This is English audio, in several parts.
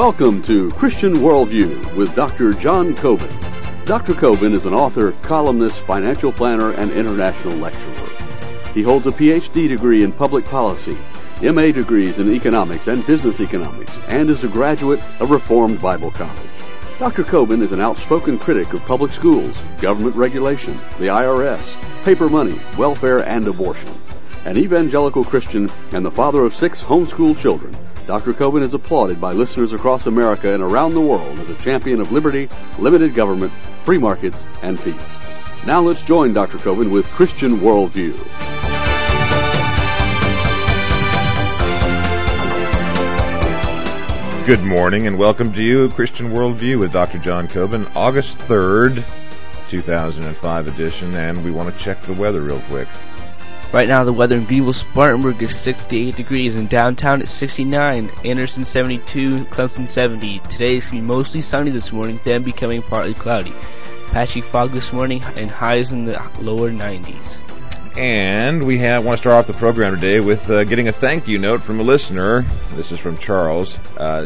Welcome to Christian Worldview with Dr. John Coben. Dr. Coben is an author, columnist, financial planner, and international lecturer. He holds a Ph.D. degree in public policy, M.A. degrees in economics and business economics, and is a graduate of Reformed Bible College. Dr. Coben is an outspoken critic of public schools, government regulation, the IRS, paper money, welfare, and abortion. An evangelical Christian and the father of 6 homeschooled children, Dr. Coben is applauded by listeners across America and around the world as a champion of liberty, limited government, free markets, and peace. Now let's join Dr. Coben with Christian Worldview. Good morning and welcome to you, Christian Worldview with Dr. John Coben, August 3rd, 2005 edition, and we want to check the weather real quick. Right now, the weather in Greenville, Spartanburg is 68 degrees, and downtown it's 69, Anderson 72, Clemson 70. Today it's going to be mostly sunny this morning, then becoming partly cloudy. Patchy fog this morning, and highs in the lower 90s. And we want to start off the program today with getting a thank you note from a listener. This is from Charles.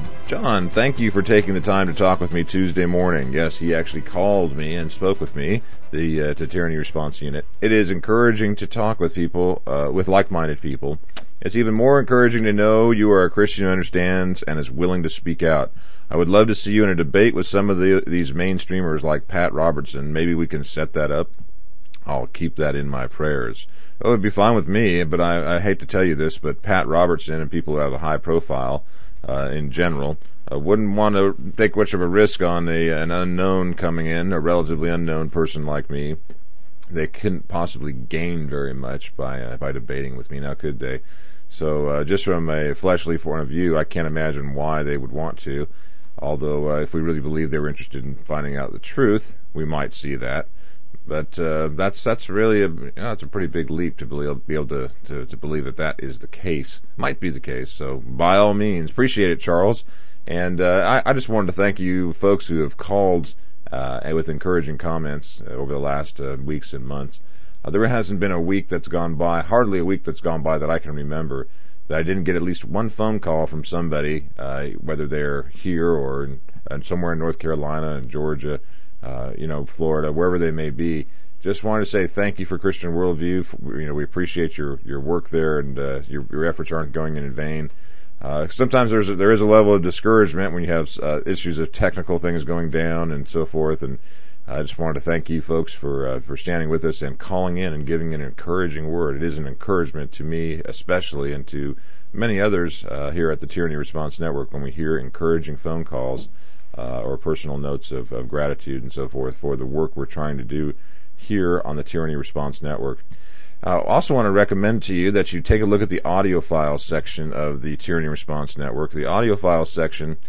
John, thank you for taking the time to talk with me Tuesday morning. Yes, he actually called me and spoke with me, the Tyranny Response Unit. It is encouraging to talk with people, with like-minded people. It's even more encouraging to know you are a Christian who understands and is willing to speak out. I would love to see you in a debate with some of these mainstreamers like Pat Robertson. Maybe we can set that up. I'll keep that in my prayers. It would be fine with me, but I hate to tell you this, but Pat Robertson and people who have a high profile in general wouldn't want to take much of a risk on an unknown coming in, a relatively unknown person like me. They couldn't possibly gain very much by debating with me, now could they? So just from a fleshly point of view, I can't imagine why they would want to. Although if we really believe they were interested in finding out the truth, we might see that. But that's really it's a pretty big leap to be able to believe that is the case. Might be the case. So by all means, appreciate it, Charles. And I just wanted to thank you folks who have called with encouraging comments over the last weeks and months. There hasn't been a week that's gone by, hardly a week that's gone by that I can remember, that I didn't get at least one phone call from somebody, whether they're here or somewhere in North Carolina and Georgia, Florida, wherever they may be. Just wanted to say thank you for Christian Worldview. We appreciate your work there, and your efforts aren't going in vain. Sometimes there is a level of discouragement when you have issues of technical things going down and so forth, and I just wanted to thank you folks for standing with us and calling in and giving an encouraging word. It is an encouragement to me especially, and to many others here at the Tyranny Response Network, when we hear encouraging phone calls or personal notes of gratitude and so forth for the work we're trying to do here on the Tyranny Response Network. I also want to recommend to you that you take a look at the audio files section of the Tyranny Response Network. The audio files section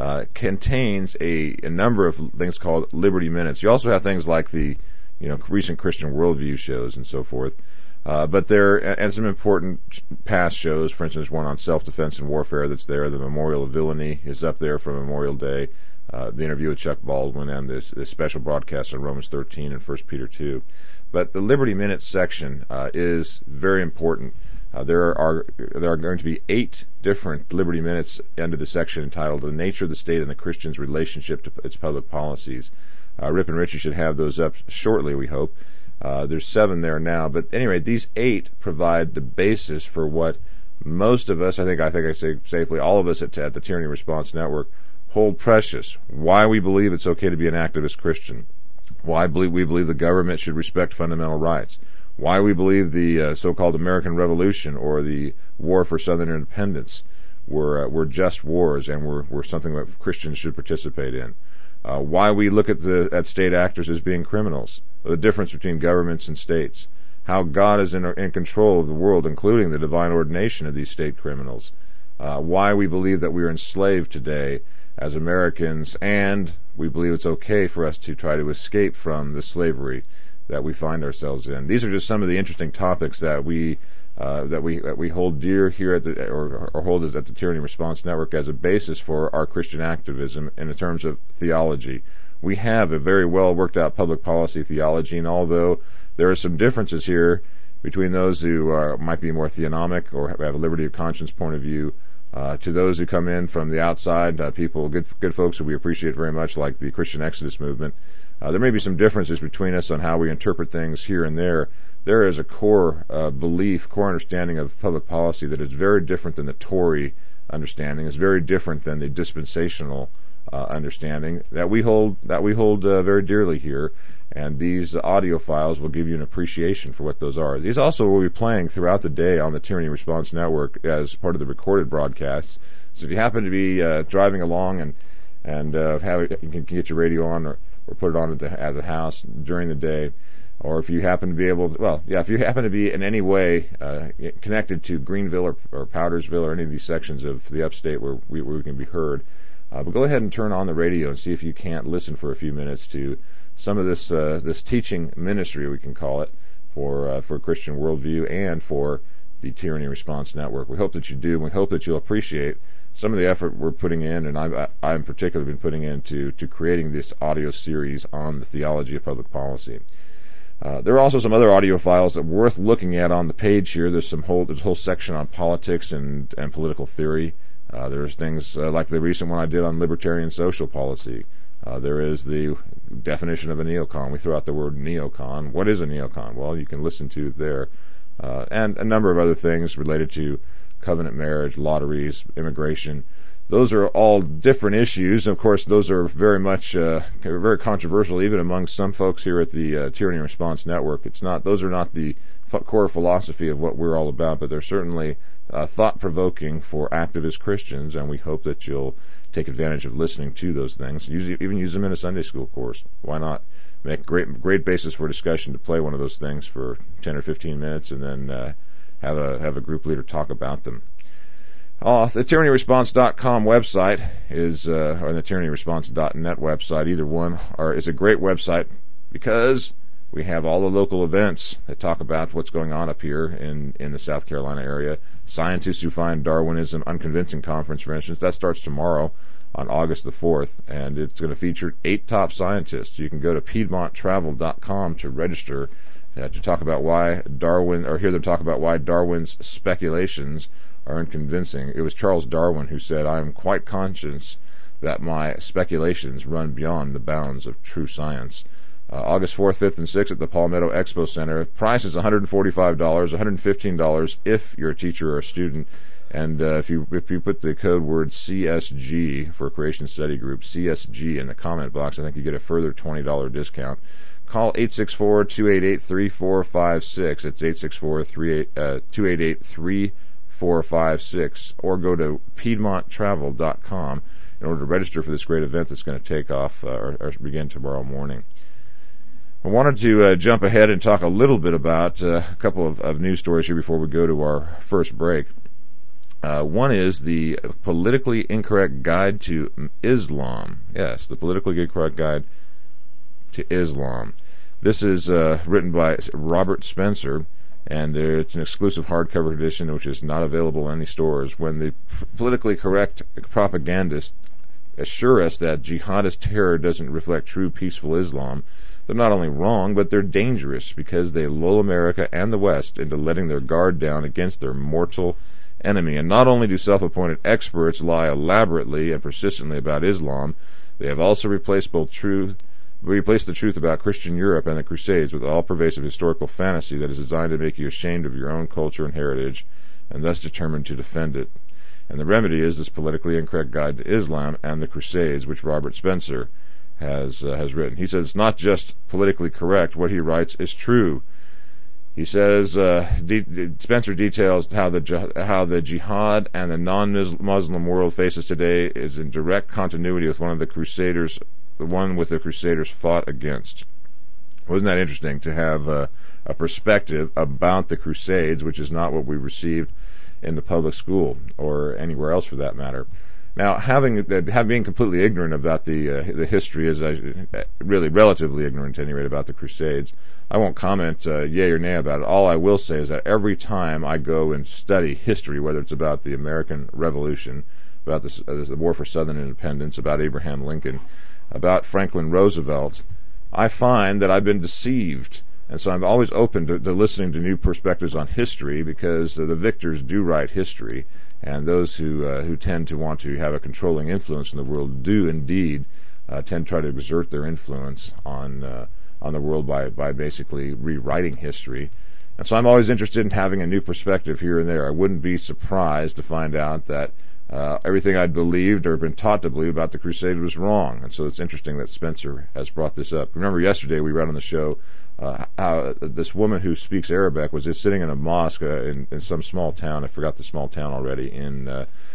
contains a number of things called Liberty Minutes. You also have things like the recent Christian Worldview shows and so forth. But and some important past shows, for instance, one on self-defense and warfare that's there. The Memorial of Villainy is up there for Memorial Day. The interview with Chuck Baldwin, and this special broadcast on Romans 13 and 1 Peter 2. But the Liberty Minutes section is very important. There are going to be 8 different Liberty Minutes under the section entitled The Nature of the State and the Christian's Relationship to its Public Policies. Rip and Richie should have those up shortly, we hope. There's 7 there now, but anyway, these 8 provide the basis for what most of us, I think I say safely, all of us at the Tyranny Response Network hold precious. Why we believe it's okay to be an activist Christian. Why we believe the government should respect fundamental rights. Why we believe the so-called American Revolution or the war for Southern independence were just wars and were something that Christians should participate in. Why we look at state actors as being criminals. The difference between governments and states. How God is in control of the world, including the divine ordination of these state criminals. Why we believe that we are enslaved today as Americans, and we believe it's okay for us to try to escape from the slavery that we find ourselves in. These are just some of the interesting topics that we hold dear here or hold at the Tyranny Response Network as a basis for our Christian activism in terms of theology. We have a very well worked out public policy theology, and although there are some differences here between those who might be more theonomic or have a liberty of conscience point of view, To those who come in from the outside, people, good folks who we appreciate very much, like the Christian Exodus movement, there may be some differences between us on how we interpret things here and there. There is a core belief, core understanding of public policy that is very different than the Tory understanding. It's very different than the dispensational understanding that we hold very dearly here. And these audio files will give you an appreciation for what those are. These also will be playing throughout the day on the Tyranny Response Network as part of the recorded broadcasts. So if you happen to be driving along and you can get your radio on or put it on at the house during the day, or if you happen to be if you happen to be in any way connected to Greenville or Powdersville or any of these sections of the upstate where we can be heard, but go ahead and turn on the radio and see if you can't listen for a few minutes to some of this teaching ministry, we can call it, for Christian Worldview and for the Tyranny Response Network. We hope that you do, and we hope that you'll appreciate some of the effort we're putting in, and I've particularly been putting into creating this audio series on the theology of public policy. There are also some other audio files that are worth looking at on the page here. There's a whole section on politics and political theory. There's things like the recent one I did on libertarian social policy. There is the definition of a neocon. We throw out the word neocon. What is a neocon? Well, you can listen to it there. And a number of other things related to covenant marriage, lotteries, immigration. Those are all different issues. Of course, those are very much very controversial, even among some folks here at the Tyranny Response Network. Those are not the core philosophy of what we're all about, but they're certainly thought-provoking for activist Christians, and we hope that you'll take advantage of listening to those things. Even use them in a Sunday school course. Why not? Make great basis for discussion to play one of those things for 10 or 15 minutes, and then have a group leader talk about them. The tyrannyresponse.com website is, or the tyrannyresponse.net website, either one, is a great website because we have all the local events that talk about what's going on up here in the South Carolina area. Scientists Who Find Darwinism Unconvincing Conference, for instance, that starts tomorrow on August the 4th, and it's going to feature 8 top scientists. You can go to PiedmontTravel.com to register to talk about why hear them talk about why Darwin's speculations are unconvincing. It was Charles Darwin who said, "I am quite conscious that my speculations run beyond the bounds of true science." August 4th, 5th, and 6th at the Palmetto Expo Center. Price is $145, $115 if you're a teacher or a student. And if you put the code word CSG for Creation Study Group, CSG, in the comment box, I think you get a further $20 discount. Call 864-288-3456. It's 864-288-3456. Or go to PiedmontTravel.com in order to register for this great event that's going to take off or begin tomorrow morning. I wanted to jump ahead and talk a little bit about a couple of news stories here before we go to our first break. One is the Politically Incorrect Guide to Islam. Yes, the Politically Incorrect Guide to Islam. This is written by Robert Spencer, and it's an exclusive hardcover edition which is not available in any stores. When the politically correct propagandists assure us that jihadist terror doesn't reflect true peaceful Islam, they're not only wrong, but they're dangerous because they lull America and the West into letting their guard down against their mortal enemy. And not only do self-appointed experts lie elaborately and persistently about Islam, they have also replaced the truth about Christian Europe and the Crusades with all-pervasive historical fantasy that is designed to make you ashamed of your own culture and heritage, and thus determined to defend it. And the remedy is this Politically Incorrect Guide to Islam and the Crusades, which Robert Spencer has written. He says it's not just politically correct. What he writes is true. He says Spencer details how the jihad and the non-Muslim world faces today is in direct continuity with the Crusaders fought against. Wasn't that interesting to have a perspective about the Crusades, which is not what we received in the public school or anywhere else for that matter. Now, being completely ignorant about the history, as really relatively ignorant, at any rate, about the Crusades, I won't comment yay or nay about it. All I will say is that every time I go and study history, whether it's about the American Revolution, about the War for Southern Independence, about Abraham Lincoln, about Franklin Roosevelt, I find that I've been deceived And so I'm always open to listening to new perspectives on history, because the victors do write history, and those who tend to want to have a controlling influence in the world do indeed tend to try to exert their influence on the world by basically rewriting history. And so I'm always interested in having a new perspective here and there. I wouldn't be surprised to find out that everything I'd believed or been taught to believe about the Crusades was wrong. And so it's interesting that Spencer has brought this up. Remember yesterday we read on the show how this woman who speaks Arabic was just sitting in a mosque in some small town. I forgot the small town already, in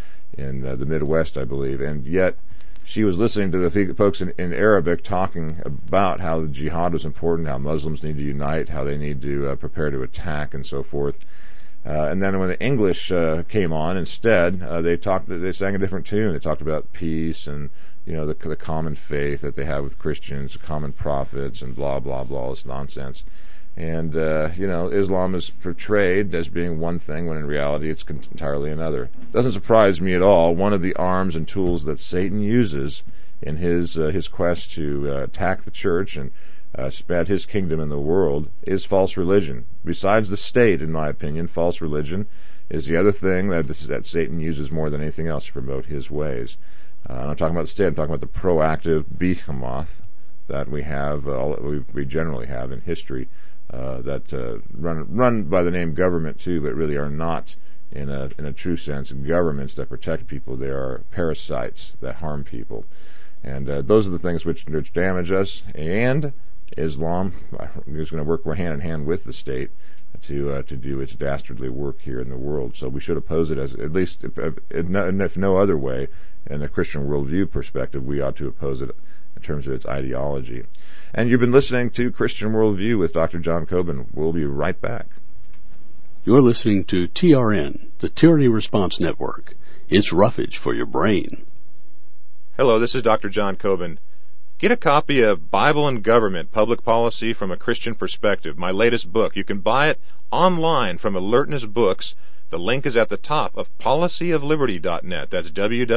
the Midwest, I believe. And yet she was listening to the folks in Arabic talking about how the jihad was important, how Muslims need to unite, how they need to prepare to attack, and so forth. And then when the English came on instead, they sang a different tune. They talked about peace and the common faith that they have with Christians, common prophets, and blah blah blah, all this nonsense. And Islam is portrayed as being one thing when in reality it's entirely another. Doesn't surprise me at all. One of the arms and tools that Satan uses in his quest to attack the church and spread his kingdom in the world is false religion. Besides the state, in my opinion, false religion is the other thing that Satan uses more than anything else to promote his ways. I'm talking about the state. I'm talking about the proactive behemoth that we have, we generally have in history, that run by the name government too, but really are not in a true sense governments that protect people. They are parasites that harm people, and those are the things which damage us. And Islam is going to work hand in hand with the state to do its dastardly work here in the world. So we should oppose it, as at least if no other way, in the Christian worldview perspective, we ought to oppose it in terms of its ideology. And you've been listening to Christian Worldview with Dr. John Coben. We'll be right back. You're listening to TRN, the Tyranny Response Network. It's roughage for your brain. Hello, this is Dr. John Coben. Get a copy of Bible and Government, Public Policy from a Christian Perspective, my latest book. You can buy it online from Alertness Books. The link is at the top of policyofliberty.net. That's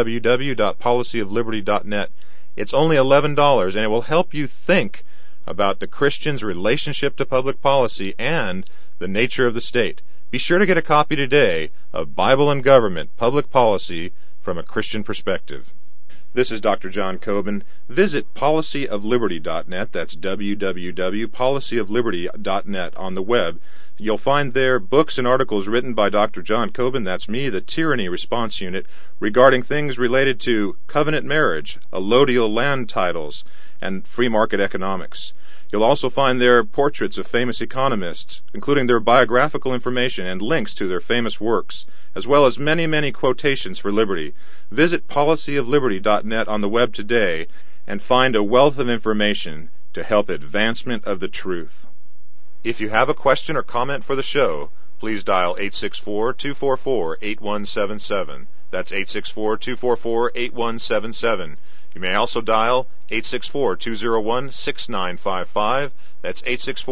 www.policyofliberty.net. It's only $11, and it will help you think about the Christian's relationship to public policy and the nature of the state. Be sure to get a copy today of Bible and Government, Public Policy from a Christian Perspective. This is Dr. John Coben. Visit policyofliberty.net. That's www.policyofliberty.net on the web. You'll find there books and articles written by Dr. John Coben, that's me, the Tyranny Response Unit, regarding things related to covenant marriage, allodial land titles, and free market economics. You'll also find there portraits of famous economists, including their biographical information and links to their famous works, as well as many, many quotations for liberty. Visit policyofliberty.net on the web today and find a wealth of information to help advancement of the truth. If you have a question or comment for the show, please dial 864-244-8177. That's 864-244-8177. You may also dial 864-201-6955. That's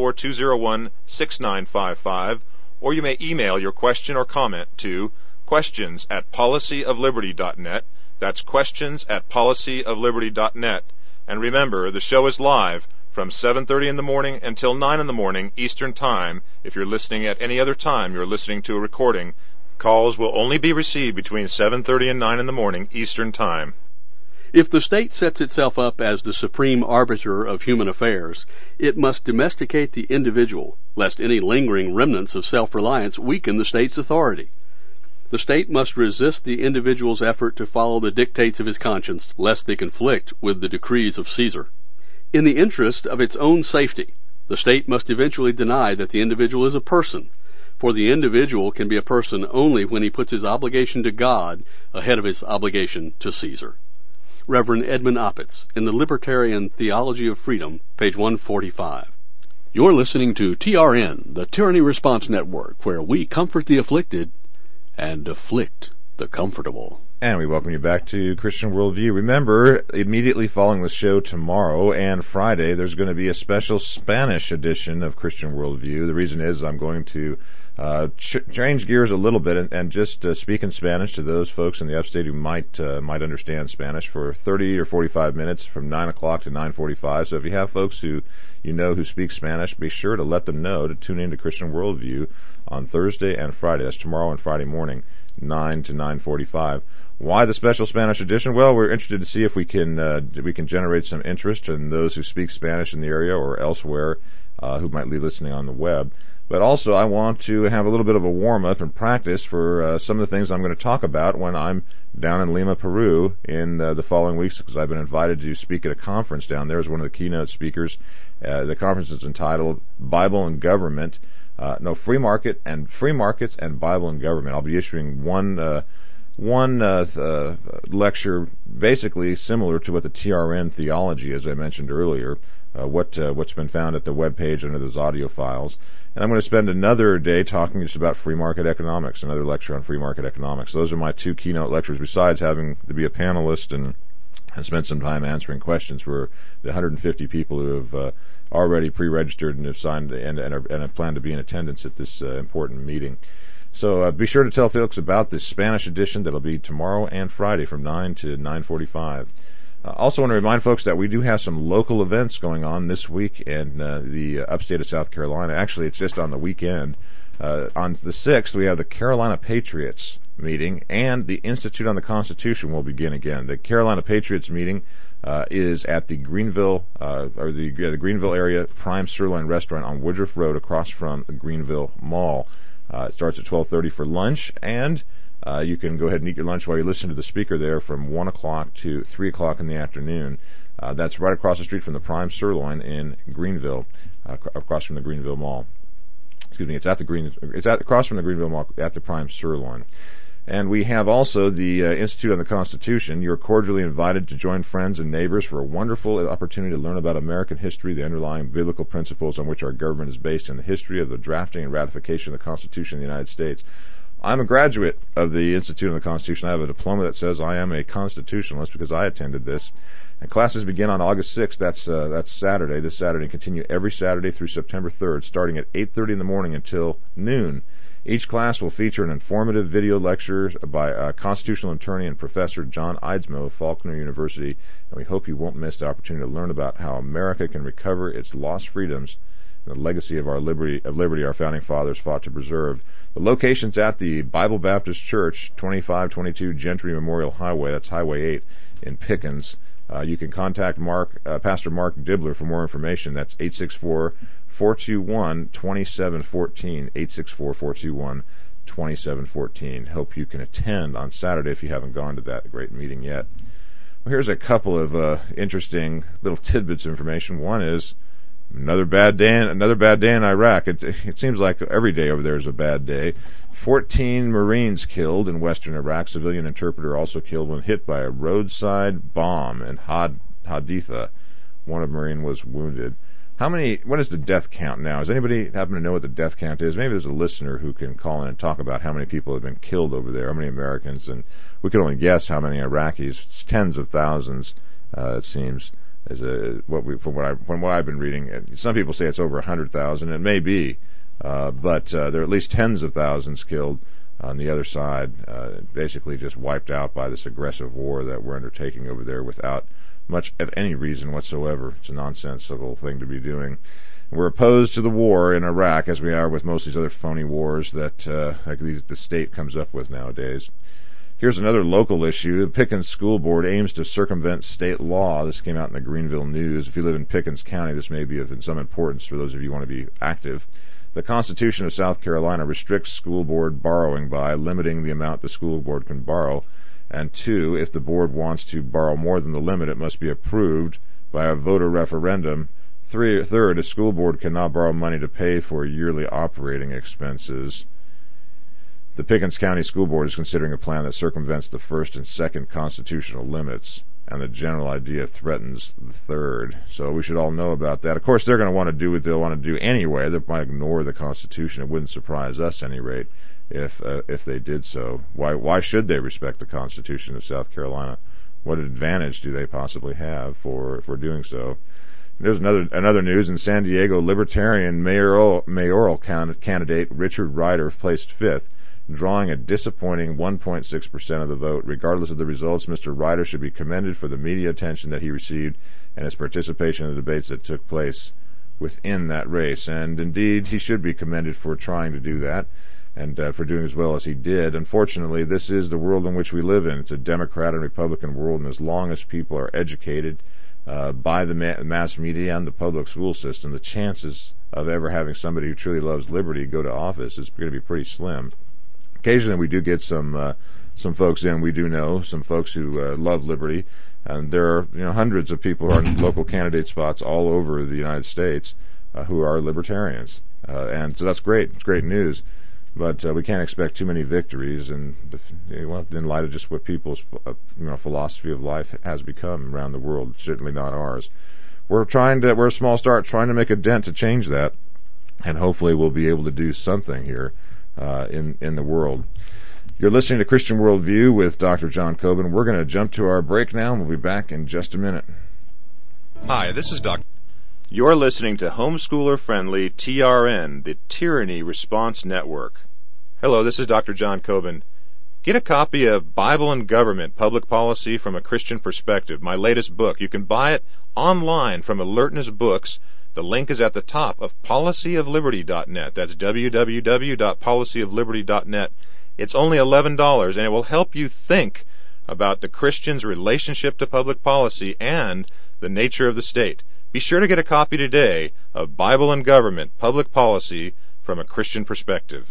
864-201-6955. Or you may email your question or comment to questions@policyofliberty.net. That's questions@policyofliberty.net. And remember, the show is live from 7:30 in the morning until 9 in the morning Eastern Time. If you're listening at any other time, you're listening to a recording. Calls will only be received between 7:30 and 9 in the morning Eastern Time. If the state sets itself up as the supreme arbiter of human affairs, it must domesticate the individual, lest any lingering remnants of self-reliance weaken the state's authority. The state must resist the individual's effort to follow the dictates of his conscience, lest they conflict with the decrees of Caesar. In the interest of its own safety, the state must eventually deny that the individual is a person, for the individual can be a person only when he puts his obligation to God ahead of his obligation to Caesar. Reverend Edmund Opitz, in the Libertarian Theology of Freedom, page 145. You're listening to TRN, the Tyranny Response Network, where we comfort the afflicted and afflict the comfortable. And we welcome you back to Christian Worldview. Remember, immediately following the show tomorrow and Friday, there's going to be a special Spanish edition of Christian Worldview. The reason is I'm going to change gears a little bit and just speak in Spanish to those folks in the upstate who might understand Spanish for 30 or 45 minutes from 9 o'clock to 9:45. So if you have folks who speak Spanish, be sure to let them know to tune in to Christian Worldview on Thursday and Friday. That's tomorrow and Friday morning, 9 to 9:45. Why the special Spanish edition? Well, we're interested to see if we can generate some interest in those who speak Spanish in the area or elsewhere who might be listening on the web. But also, I want to have a little bit of a warm-up and practice for some of the things I'm going to talk about when I'm down in Lima, Peru in the following weeks, because I've been invited to speak at a conference down there as one of the keynote speakers. The conference is entitled Bible and Government. Free markets and Bible and Government. I'll be issuing one lecture basically similar to what the TRN theology, as I mentioned earlier, what's been found at the webpage under those audio files. And I'm going to spend another day talking just about free market economics, another lecture on free market economics. Those are my two keynote lectures, besides having to be a panelist and spend some time answering questions for the 150 people who have already pre-registered and have signed and have planned to be in attendance at this important meeting. So be sure to tell folks about this Spanish edition that'll be tomorrow and Friday from 9 to 9:45. Also want to remind folks that we do have some local events going on this week in the upstate of South Carolina. Actually, it's just on the weekend. On the 6th, we have the Carolina Patriots meeting, and the Institute on the Constitution will begin again. The Carolina Patriots meeting is at the Greenville the Greenville area Prime Sirloin Restaurant on Woodruff Road, across from the Greenville Mall. It starts at 12:30 for lunch, and you can go ahead and eat your lunch while you listen to the speaker there from 1 o'clock to 3 o'clock in the afternoon. That's right across the street from the Prime Sirloin in Greenville, across from the Greenville Mall. Excuse me, it's across from the Greenville Mall at the Prime Sirloin. And we have also the Institute on the Constitution. You're cordially invited to join friends and neighbors for a wonderful opportunity to learn about American history, the underlying biblical principles on which our government is based, and the history of the drafting and ratification of the Constitution of the United States. I'm a graduate of the Institute on the Constitution. I have a diploma that says I am a constitutionalist because I attended this. And classes begin on August 6th. That's Saturday. This Saturday, and continue every Saturday through September 3rd, starting at 8:30 in the morning until noon. Each class will feature an informative video lecture by constitutional attorney and professor John Eidsmoe of Faulkner University, and we hope you won't miss the opportunity to learn about how America can recover its lost freedoms and the legacy of our liberty our founding fathers fought to preserve. The location's at the Bible Baptist Church, 2522 Gentry Memorial Highway. That's Highway 8 in Pickens. You can contact Pastor Mark Dibbler for more information. That's 864-421-2714, 864-421-2714. Hope you can attend on Saturday if you haven't gone to that great meeting yet. Well, here's a couple of interesting little tidbits of information. One is another bad day in Iraq. It seems like every day over there is a bad day. 14 Marines killed in western Iraq. Civilian interpreter also killed when hit by a roadside bomb in Haditha. One Marine was wounded. What is the death count now? Does anybody happen to know what the death count is? Maybe there's a listener who can call in and talk about how many people have been killed over there, how many Americans, and we can only guess how many Iraqis. It's tens of thousands, it seems. From what I've been reading, some people say it's over 100,000. It may be, but there are at least tens of thousands killed on the other side, basically just wiped out by this aggressive war that we're undertaking over there without much of any reason whatsoever. It's a nonsensical thing to be doing. We're opposed to the war in Iraq, as we are with most of these other phony wars that the state comes up with nowadays. Here's another local issue. The Pickens School Board aims to circumvent state law. This came out in the Greenville News. If you live in Pickens County, this may be of some importance for those of you who want to be active. The Constitution of South Carolina restricts school board borrowing by limiting the amount the school board can borrow. And 2, if the board wants to borrow more than the limit, it must be approved by a voter referendum. Third, a school board cannot borrow money to pay for yearly operating expenses. The Pickens County School Board is considering a plan that circumvents the first and second constitutional limits, and the general idea threatens the third. So we should all know about that. Of course, they're going to want to do what they'll want to do anyway. They might ignore the Constitution. It wouldn't surprise us, at any rate. if they did so. Why should they respect the Constitution of South Carolina? What advantage do they possibly have for doing so? There's another news in San Diego. Libertarian mayoral candidate Richard Ryder placed fifth, drawing a disappointing 1.6% of the vote. Regardless of the results, Mr. Ryder should be commended for the media attention that he received and his participation in the debates that took place within that race. And indeed, he should be commended for trying to do that and for doing as well as he did. Unfortunately, this is the world in which we live in. It's a Democrat and Republican world, and as long as people are educated by the mass media and the public school system, the chances of ever having somebody who truly loves liberty go to office is going to be pretty slim. Occasionally we do get some folks in. We do know some folks who love liberty, and there are hundreds of people who are in local candidate spots all over the United States who are libertarians, and so that's great. It's great news. But we can't expect too many victories, and in light of just what people's philosophy of life has become around the world, certainly not ours. We're a small start, trying to make a dent to change that, and hopefully we'll be able to do something here in the world. You're listening to Christian Worldview with Dr. John Coben. We're going to jump to our break now, and we'll be back in just a minute. Hi, this is Dr. You're listening to homeschooler-friendly TRN, the Tyranny Response Network. Hello, this is Dr. John Coben. Get a copy of Bible and Government, Public Policy from a Christian Perspective, my latest book. You can buy it online from Alertness Books. The link is at the top of policyofliberty.net. That's www.policyofliberty.net. It's only $11, and it will help you think about the Christian's relationship to public policy and the nature of the state. Be sure to get a copy today of Bible and Government, Public Policy from a Christian Perspective.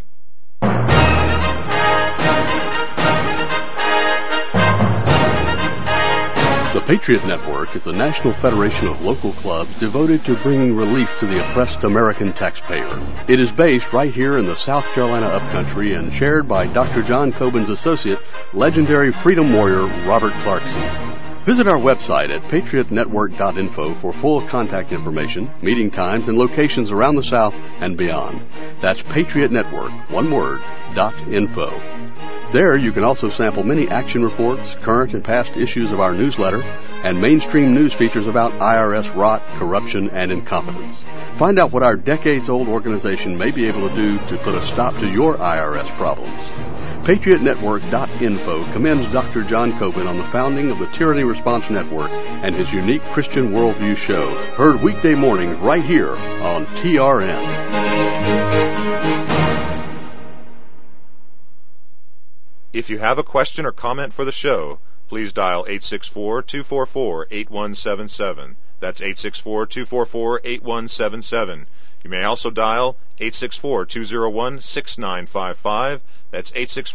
The Patriot Network is a national federation of local clubs devoted to bringing relief to the oppressed American taxpayer. It is based right here in the South Carolina upcountry and chaired by Dr. John Coben's associate, legendary freedom warrior Robert Clarkson. Visit our website at patriotnetwork.info for full contact information, meeting times, and locations around the South and beyond. That's Patriot Network, one word, .info. There you can also sample many action reports, current and past issues of our newsletter, and mainstream news features about IRS rot, corruption, and incompetence. Find out what our decades-old organization may be able to do to put a stop to your IRS problems. PatriotNetwork.info commends Dr. John Coben on the founding of the Tyranny Response Network and his unique Christian Worldview show, heard weekday mornings right here on TRN. If you have a question or comment for the show, please dial 864-244-8177. That's 864-244-8177. You may also dial 864-201-6955. That's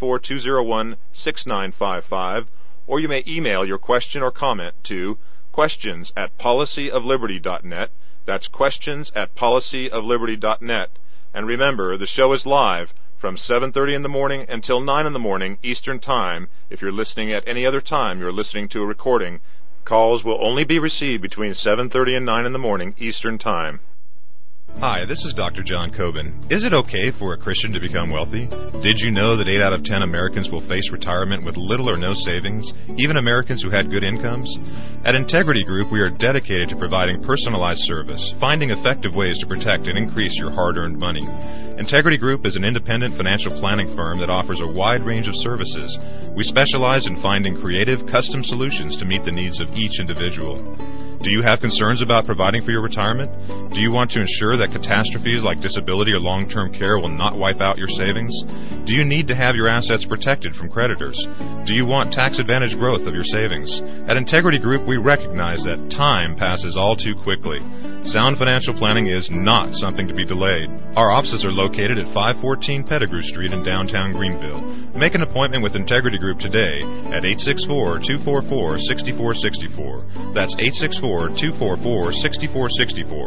864-201-6955. Or you may email your question or comment to questions@policyofliberty.net. That's questions@policyofliberty.net. And remember, the show is live from 7:30 in the morning until 9 in the morning Eastern Time. If you're listening at any other time, you're listening to a recording. Calls will only be received between 7:30 and 9 in the morning Eastern Time. Hi, this is Dr. John Coben. Is it okay for a Christian to become wealthy? Did you know that 8 out of 10 Americans will face retirement with little or no savings, even Americans who had good incomes? At Integrity Group, we are dedicated to providing personalized service, finding effective ways to protect and increase your hard-earned money. Integrity Group is an independent financial planning firm that offers a wide range of services. We specialize in finding creative, custom solutions to meet the needs of each individual. Do you have concerns about providing for your retirement? Do you want to ensure that catastrophes like disability or long-term care will not wipe out your savings? Do you need to have your assets protected from creditors? Do you want tax-advantaged growth of your savings? At Integrity Group, we recognize that time passes all too quickly. Sound financial planning is not something to be delayed. Our offices are located at 514 Pettigrew Street in downtown Greenville. Make an appointment with Integrity Group today at 864-244-6464. That's 864-244-6464.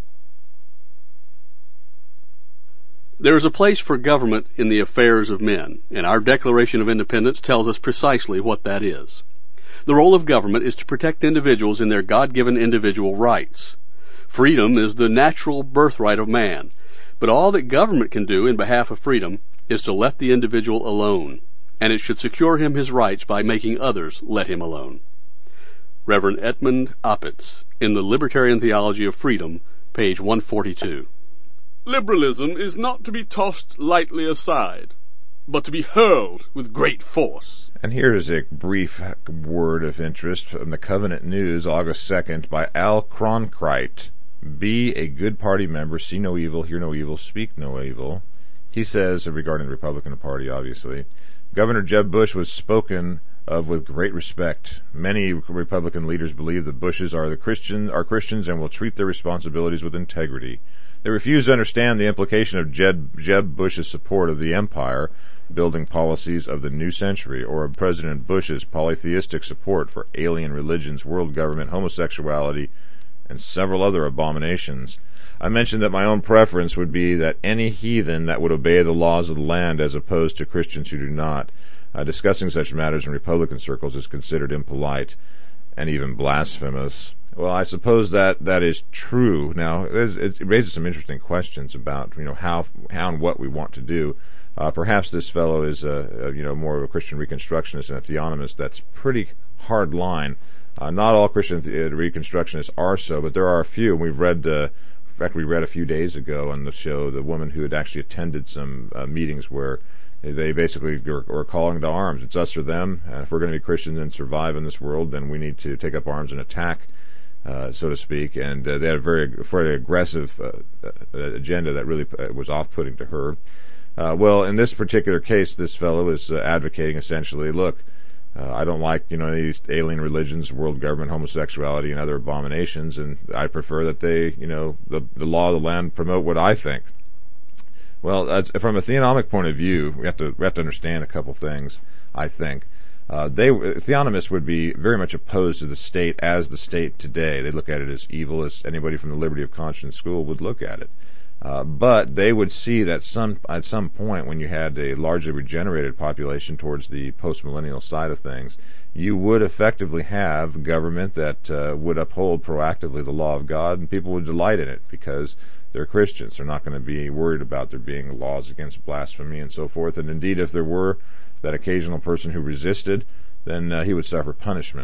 There is a place for government in the affairs of men, and our Declaration of Independence tells us precisely what that is. The role of government is to protect individuals in their God-given individual rights. Freedom is the natural birthright of man, but all that government can do in behalf of freedom is to let the individual alone, and it should secure him his rights by making others let him alone. Reverend Edmund Opitz, in The Libertarian Theology of Freedom, page 142. Liberalism is not to be tossed lightly aside, but to be hurled with great force. And here is a brief word of interest from the Covenant News, August 2nd, by Al Cronkrite. Be a good party member, see no evil, hear no evil, speak no evil. He says, regarding the Republican Party, obviously, Governor Jeb Bush was spoken of with great respect. Many Republican leaders believe the Bushes are Christians and will treat their responsibilities with integrity. They refuse to understand the implication of Jeb Bush's support of the empire building policies of the new century, or of President Bush's polytheistic support for alien religions, world government, homosexuality, and several other abominations. I mentioned that my own preference would be that any heathen that would obey the laws of the land as opposed to Christians who do not. Discussing such matters in Republican circles is considered impolite and even blasphemous. Well, I suppose that is true. Now, it raises some interesting questions about how and what we want to do. Perhaps this fellow is more of a Christian Reconstructionist and a theonomist. That's pretty hard line. Not all Christian Reconstructionists are so, but there are a few. And we've read, in fact, we read a few days ago on the show the woman who had actually attended some meetings where they basically were calling to arms. It's us or them. If we're going to be Christians and survive in this world, then we need to take up arms and attack, so to speak. And they had a very aggressive agenda that really was off-putting to her. Well, in this particular case, this fellow is advocating essentially, look, I don't like these alien religions, world government, homosexuality, and other abominations, and I prefer that they, the law of the land promote what I think. Well, from a theonomic point of view, we have to understand a couple things. I think theonomists would be very much opposed to the state as the state today. They look at it as evil, as anybody from the Liberty of Conscience school would look at it. But they would see that at some point when you had a largely regenerated population towards the post-millennial side of things, you would effectively have government that would uphold proactively the law of God, and people would delight in it because they're Christians. They're not going to be worried about there being laws against blasphemy and so forth. And indeed, if there were that occasional person who resisted, then he would suffer punishment.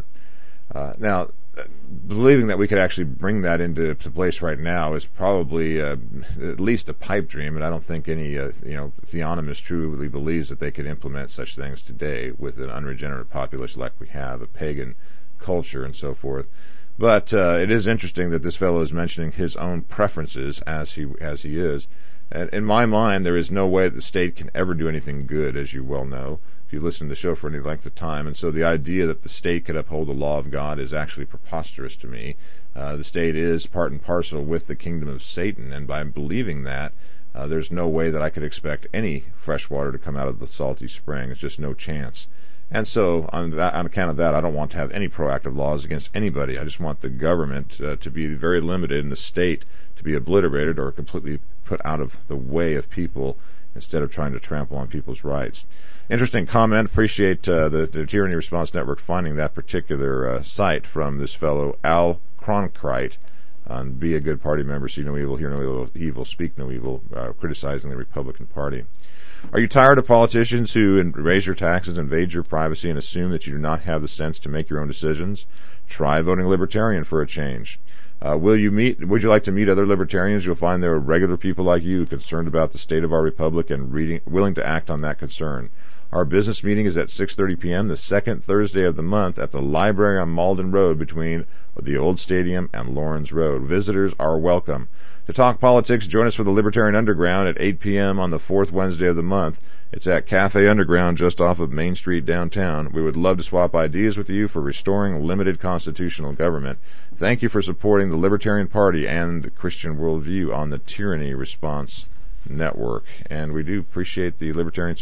Now, believing that we could actually bring that into place right now is probably at least a pipe dream, and I don't think any theonomist truly believes that they could implement such things today with an unregenerate population like we have, a pagan culture and so forth. But it is interesting that this fellow is mentioning his own preferences as he is. And in my mind, there is no way that the state can ever do anything good, as you well know, if you listen to the show for any length of time. And so the idea that the state could uphold the law of God is actually preposterous to me. The state is part and parcel with the kingdom of Satan, and by believing that, there's no way that I could expect any fresh water to come out of the salty spring. It's just no chance. And so, on account of that, I don't want to have any proactive laws against anybody. I just want the government to be very limited and the state to be obliterated or completely put out of the way of people instead of trying to trample on people's rights. Interesting comment. Appreciate the Tyranny Response Network finding that particular site from this fellow, Al Cronkrite, on Be a Good Party Member, See No Evil, Hear No Evil, Speak No Evil, criticizing the Republican Party. Are you tired of politicians who raise your taxes, invade your privacy, and assume that you do not have the sense to make your own decisions? Try voting Libertarian for a change. Would you like to meet other libertarians? You'll find there are regular people like you concerned about the state of our republic and willing to act on that concern. Our business meeting is at 6:30 p.m. the second Thursday of the month at the library on Malden Road between the Old Stadium and Lawrence Road. Visitors are welcome. To talk politics, join us for the Libertarian Underground at 8 p.m. on the fourth Wednesday of the month. It's at Cafe Underground just off of Main Street downtown. We would love to swap ideas with you for restoring limited constitutional government. Thank you for supporting the Libertarian Party and the Christian worldview on the Tyranny Response Network. And we do appreciate the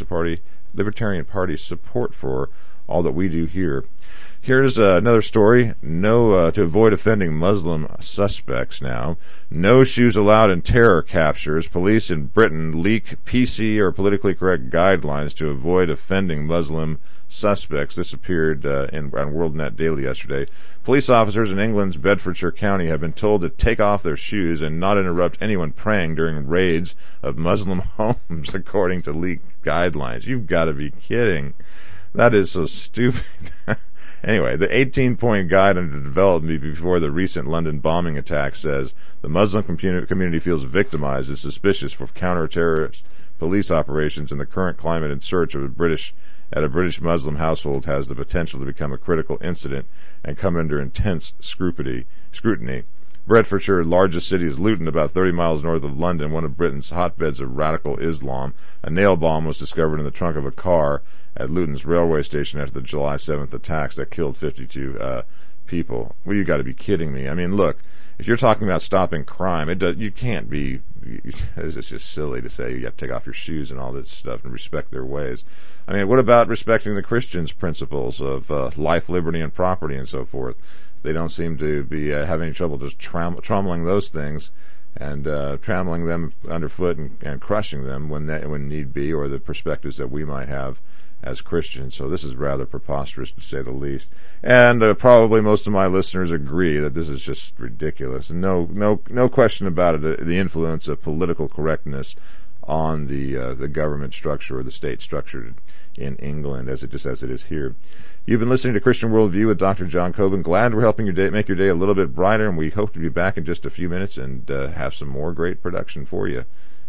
Libertarian Party's support for all that we do here. Here's another story. To avoid offending Muslim suspects now. No shoes allowed in terror captures. Police in Britain leak PC or politically correct guidelines to avoid offending Muslim suspects. This appeared on WorldNet Daily yesterday. Police officers in England's Bedfordshire County have been told to take off their shoes and not interrupt anyone praying during raids of Muslim homes, according to leaked guidelines. You've got to be kidding. That is so stupid. Anyway, the 18-point guide under development before the recent London bombing attack says the Muslim community feels victimized and suspicious for counter-terrorist police operations, and the current climate in search of a British Muslim household has the potential to become a critical incident and come under intense scrutiny. Bedfordshire, largest city, is Luton, about 30 miles north of London, one of Britain's hotbeds of radical Islam. A nail bomb was discovered in the trunk of a car at Luton's railway station after the July 7th attacks that killed 52 people. Well, you got to be kidding me. I mean, look, if you're talking about stopping crime, you can't be. It's just silly to say you got to take off your shoes and all this stuff and respect their ways. I mean, what about respecting the Christians' principles of life, liberty, and property, and so forth? They don't seem to be having any trouble just trommeling those things and trampling them underfoot and crushing them when need be, or the perspectives that we might have as Christians. So this is rather preposterous, to say the least. And probably most of my listeners agree that this is just ridiculous. And no question about it. The influence of political correctness on the government structure or the state structure in England, as it is here. You've been listening to Christian Worldview with Dr. John Coben. Glad we're helping make your day a little bit brighter, and we hope to be back in just a few minutes and have some more great production for you.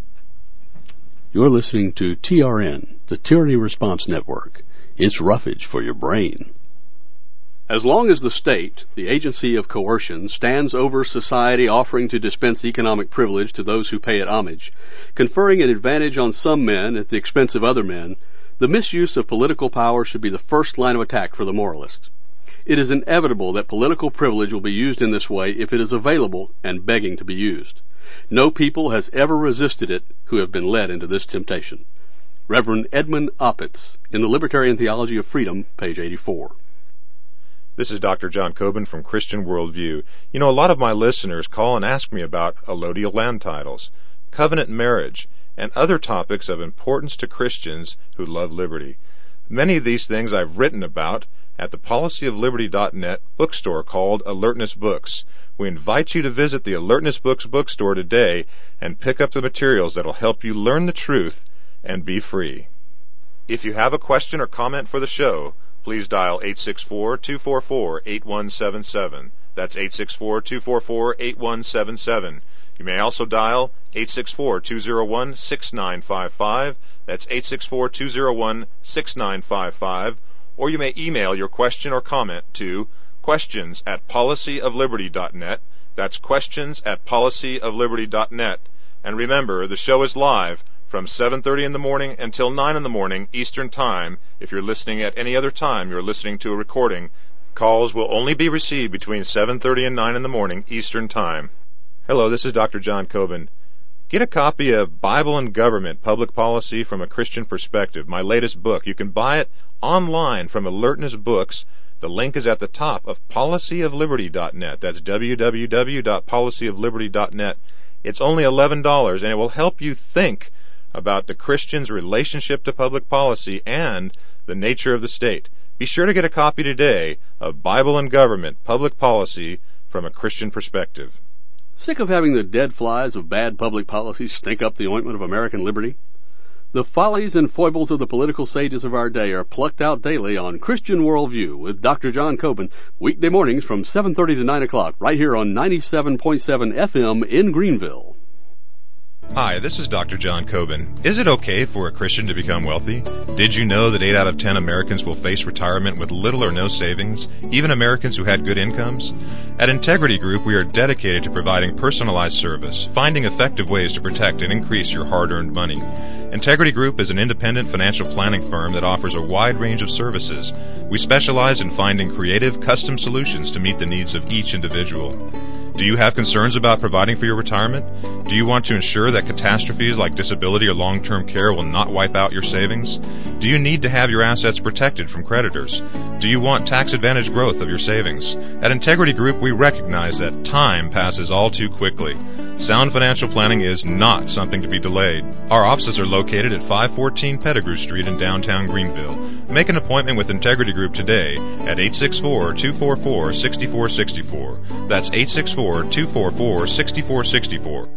You're listening to TRN, the Tyranny Response Network. It's roughage for your brain. As long as the state, the agency of coercion, stands over society, offering to dispense economic privilege to those who pay it homage, conferring an advantage on some men at the expense of other men, the misuse of political power should be the first line of attack for the moralist. It is inevitable that political privilege will be used in this way if it is available and begging to be used. No people has ever resisted it who have been led into this temptation. Reverend Edmund Opitz, in the Libertarian Theology of Freedom, page 84. This is Dr. John Coben from Christian Worldview. You know, a lot of my listeners call and ask me about allodial land titles, covenant marriage, and other topics of importance to Christians who love liberty. Many of these things I've written about at the policyofliberty.net bookstore called Alertness Books. We invite you to visit the Alertness Books bookstore today and pick up the materials that will help you learn the truth and be free. If you have a question or comment for the show, please dial 864-244-8177. That's 864-244-8177. You may also dial 864-201-6955. That's 864-201-6955. Or you may email your question or comment to questions@policyofliberty.net. That's questions@policyofliberty.net. And remember, the show is live from 7:30 in the morning until 9 in the morning Eastern Time. If you're listening at any other time, you're listening to a recording. Calls will only be received between 7:30 and 9 in the morning Eastern Time. Hello, this is Dr. John Coben. Get a copy of Bible and Government, Public Policy from a Christian Perspective, my latest book. You can buy it online from Alertness Books. The link is at the top of policyofliberty.net. That's www.policyofliberty.net. It's only $11, and it will help you think about the Christian's relationship to public policy and the nature of the state. Be sure to get a copy today of Bible and Government, Public Policy from a Christian Perspective. Sick of having the dead flies of bad public policy stink up the ointment of American liberty? The follies and foibles of the political sages of our day are plucked out daily on Christian Worldview with Dr. John Coben, weekday mornings from 7:30 to 9 o'clock, right here on 97.7 FM in Greenville. Hi, this is Dr. John Coben. Is it okay for a Christian to become wealthy? Did you know that 8 out of 10 Americans will face retirement with little or no savings, even Americans who had good incomes? At Integrity Group, we are dedicated to providing personalized service, finding effective ways to protect and increase your hard-earned money. Integrity Group is an independent financial planning firm that offers a wide range of services. We specialize in finding creative, custom solutions to meet the needs of each individual. Do you have concerns about providing for your retirement? Do you want to ensure that catastrophes like disability or long-term care will not wipe out your savings? Do you need to have your assets protected from creditors? Do you want tax-advantaged growth of your savings? At Integrity Group, we recognize that time passes all too quickly. Sound financial planning is not something to be delayed. Our offices are located at 514 Pettigrew Street in downtown Greenville. Make an appointment with Integrity Group today at 864-244-6464. That's 864-244-6464.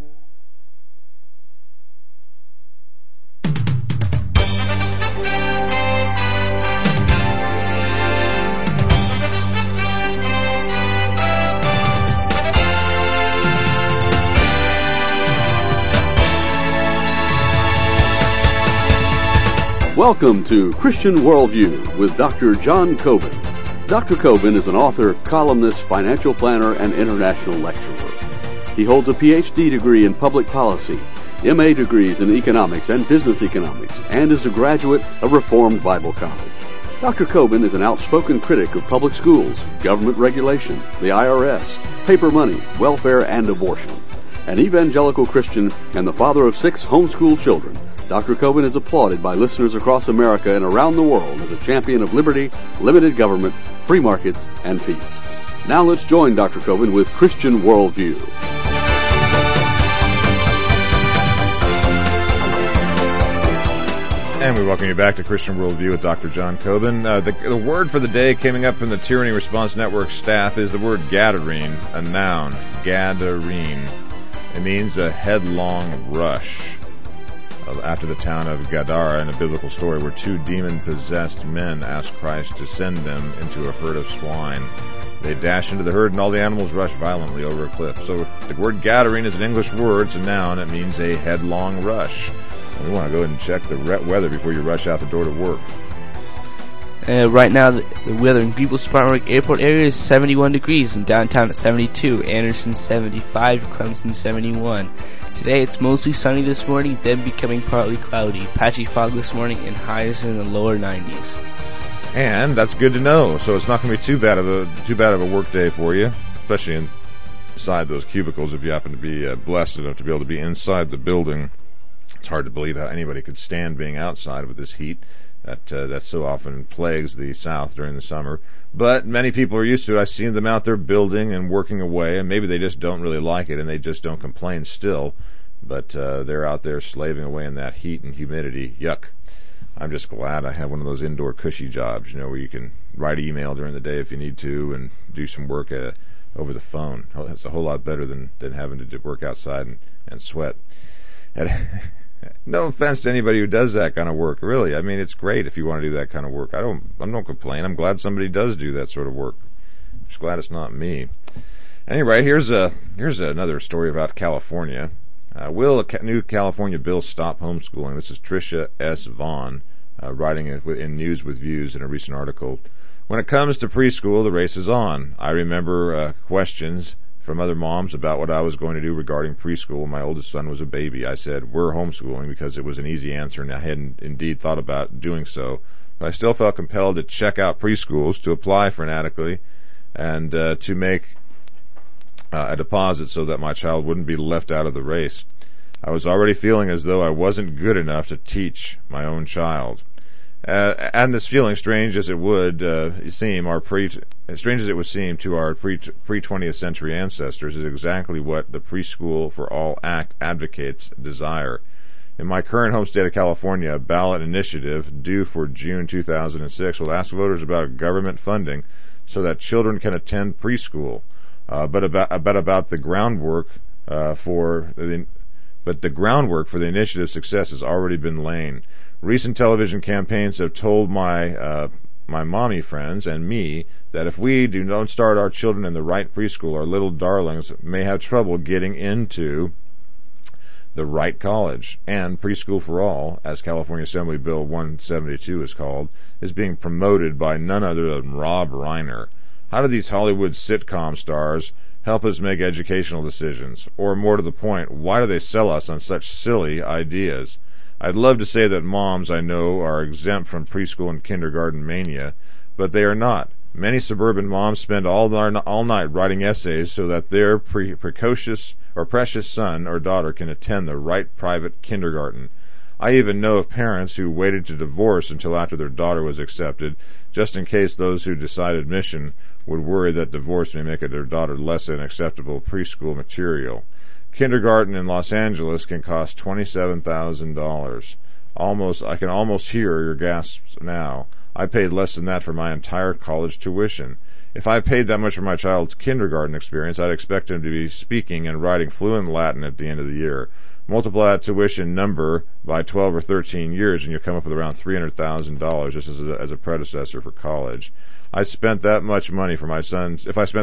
Welcome to Christian Worldview with Dr. John Coben. Dr. Coben is an author, columnist, financial planner, and international lecturer. He holds a PhD degree in public policy, MA degrees in economics and business economics, and is a graduate of Reformed Bible College. Dr. Coben is an outspoken critic of public schools, government regulation, the IRS, paper money, welfare, and abortion. An evangelical Christian and the father of 6 homeschooled children, Dr. Coben is applauded by listeners across America and around the world as a champion of liberty, limited government, free markets, and peace. Now let's join Dr. Coben with Christian Worldview. And we welcome you back to Christian Worldview with Dr. John Coben. The word for the day coming up from the Tyranny Response Network staff is the word Gadarene, a noun, Gadarene. It means a headlong rush. After the town of Gadara in a biblical story where 2 demon-possessed men asked Christ to send them into a herd of swine. They dash into the herd and all the animals rush violently over a cliff. So the word Gadarene is an English word. It's a noun. It means a headlong rush. And we want to go ahead and check the weather before you rush out the door to work. Right now, the weather in Greenville Spartanburg Airport area is 71 degrees, and downtown at 72, Anderson 75, Clemson 71. Today it's mostly sunny this morning, then becoming partly cloudy. Patchy fog this morning, and highs in the lower 90s. And that's good to know. So it's not going to be too bad of a work day for you, especially inside those cubicles. If you happen to be blessed enough to be able to be inside the building, it's hard to believe how anybody could stand being outside with this heat that so often plagues the South during the summer. But many people are used to it. I've seen them out there building and working away, and maybe they just don't really like it, and they just don't complain still. But they're out there slaving away in that heat and humidity. Yuck. I'm just glad I have one of those indoor cushy jobs, where you can write email during the day if you need to and do some work over the phone. It's a whole lot better than having to work outside and sweat. No offense to anybody who does that kind of work, really. I mean, it's great if you want to do that kind of work. I don't complain. I'm glad somebody does do that sort of work. Just glad it's not me. Anyway, here's another story about California. Will a new California bill stop homeschooling? This is Tricia S. Vaughn writing in News with Views in a recent article. When it comes to preschool, the race is on. I remember questions from other moms about what I was going to do regarding preschool when my oldest son was a baby. I said, we're homeschooling, because it was an easy answer, and I hadn't indeed thought about doing so. But I still felt compelled to check out preschools, to apply fanatically, and to make a deposit so that my child wouldn't be left out of the race. I was already feeling as though I wasn't good enough to teach my own child. And this feeling, strange as it would seem to our pre-20th century ancestors, is exactly what the Preschool for All Act advocates desire. In my current home state of California, a ballot initiative due for June 2006 will ask voters about government funding so that children can attend preschool, but about the groundwork for the initiative's success has already been laid. Recent television campaigns have told my mommy friends and me that if we don't start our children in the right preschool, our little darlings may have trouble getting into the right college. And Preschool for All, as California Assembly Bill 172 is called, is being promoted by none other than Rob Reiner. How do these Hollywood sitcom stars help us make educational decisions? Or more to the point, why do they sell us on such silly ideas? I'd love to say that moms I know are exempt from preschool and kindergarten mania, but they are not. Many suburban moms spend all night writing essays so that their precocious or precious son or daughter can attend the right private kindergarten. I even know of parents who waited to divorce until after their daughter was accepted, just in case those who decide admission would worry that divorce may make their daughter less than acceptable preschool material. Kindergarten in Los Angeles can cost $27,000. I can almost hear your gasps now. I paid less than that for my entire college tuition. If I paid that much for my child's kindergarten experience, I'd expect him to be speaking and writing fluent Latin at the end of the year. Multiply that tuition number by 12 or 13 years, and you'll come up with around $300,000 just as a predecessor for college. If I spent that much money for my son's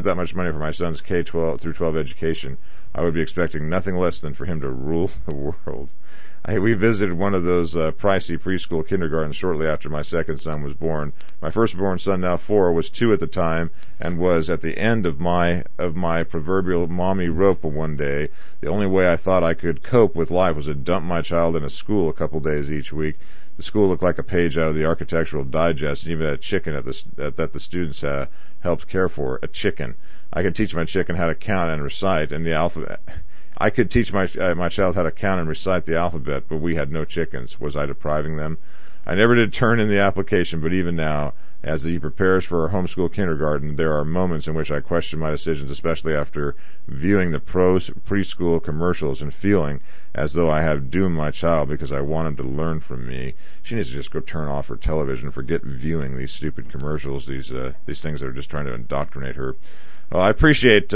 K-12 through 12 education, I would be expecting nothing less than for him to rule the world. We visited one of those pricey preschool kindergartens shortly after my second son was born. My firstborn son, now 4, was 2 at the time and was at the end of my proverbial mommy rope one day. The only way I thought I could cope with life was to dump my child in a school a couple days each week. The school looked like a page out of the Architectural Digest, and even had a chicken that the students helped care for. A chicken. I could teach my chicken how to count and recite, and the alphabet. I could teach my child how to count and recite the alphabet, but we had no chickens. Was I depriving them? I never did turn in the application, but even now, as he prepares for our homeschool kindergarten, there are moments in which I question my decisions, especially after viewing the preschool commercials and feeling as though I have doomed my child because I want him to learn from me. She needs to just go turn off her television, forget viewing these stupid commercials, these things that are just trying to indoctrinate her. Well, I appreciate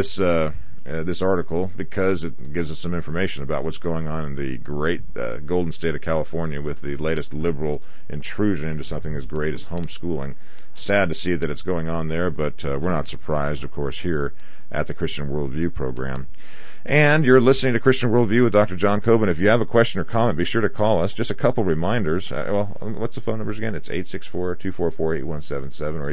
this article because it gives us some information about what's going on in the great golden state of California with the latest liberal intrusion into something as great as homeschooling. Sad to see that it's going on there, but we're not surprised, of course, here at the Christian Worldview program. And you're listening to Christian Worldview with Dr. John Coben. If you have a question or comment, be sure to call us. Just a couple reminders. What's the phone numbers again? It's 864-244-8177 or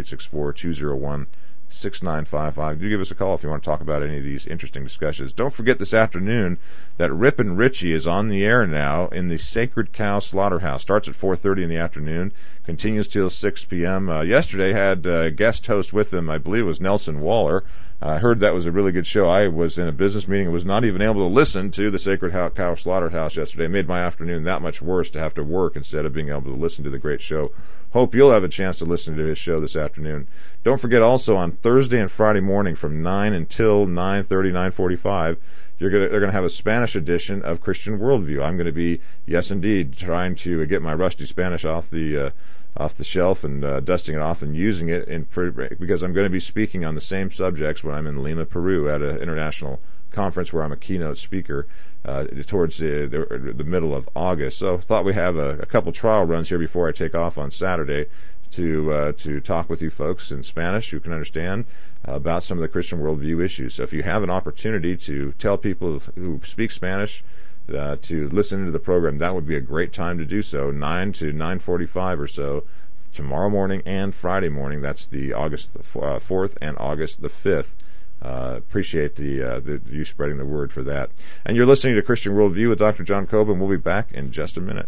864-201-6955. Do give us a call if you want to talk about any of these interesting discussions. Don't forget this afternoon that Rip and Richie is on the air now in the Sacred Cow Slaughterhouse. Starts at 4:30 in the afternoon, continues till 6 p.m. Yesterday had a guest host with them. I believe it was Nelson Waller. I heard that was a really good show. I was in a business meeting and was not even able to listen to the Sacred Cow Slaughterhouse yesterday. It made my afternoon that much worse to have to work instead of being able to listen to the great show. Hope you'll have a chance to listen to his show this afternoon. Don't forget also on Thursday and Friday morning from 9 until 9:30, 9:45, they're going to have a Spanish edition of Christian Worldview. I'm going to be, yes indeed, trying to get my rusty Spanish off the shelf and dusting it off and using it because I'm going to be speaking on the same subjects when I'm in Lima, Peru at an international conference where I'm a keynote speaker towards the middle of August. So thought we'd have a couple trial runs here before I take off on Saturday to talk with you folks in Spanish who can understand about some of the Christian worldview issues. So if you have an opportunity to tell people who speak Spanish to listen to the program, that would be a great time to do so, 9 to 9:45 or so, tomorrow morning and Friday morning. That's the August 4th and August the 5th. Appreciate the you spreading the word for that. And you're listening to Christian Worldview with Dr. John Coben. We'll be back in just a minute.